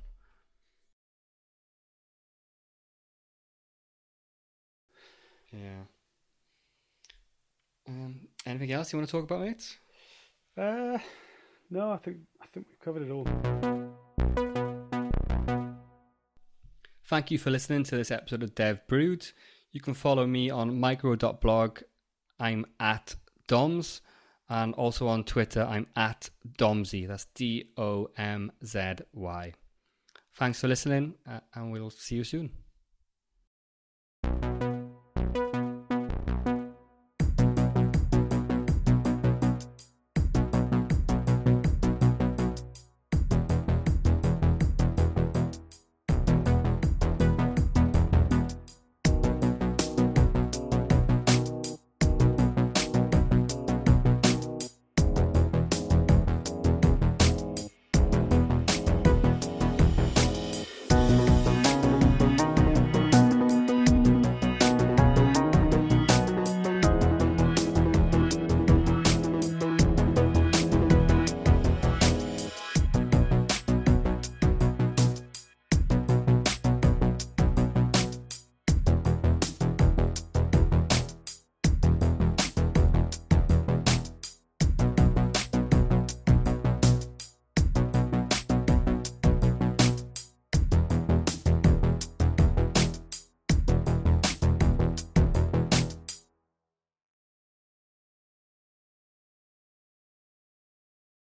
Speaker 1: Yeah. Um. Anything else you want to talk about, mate?
Speaker 2: Uh. No, I think I think we've covered it all.
Speaker 1: Thank you for listening to this episode of Dev Brood. You can follow me on micro dot blog. I'm at Doms. And also on Twitter, I'm at Domzy. That's D O M Z Y. Thanks for listening, uh, and we'll see you soon.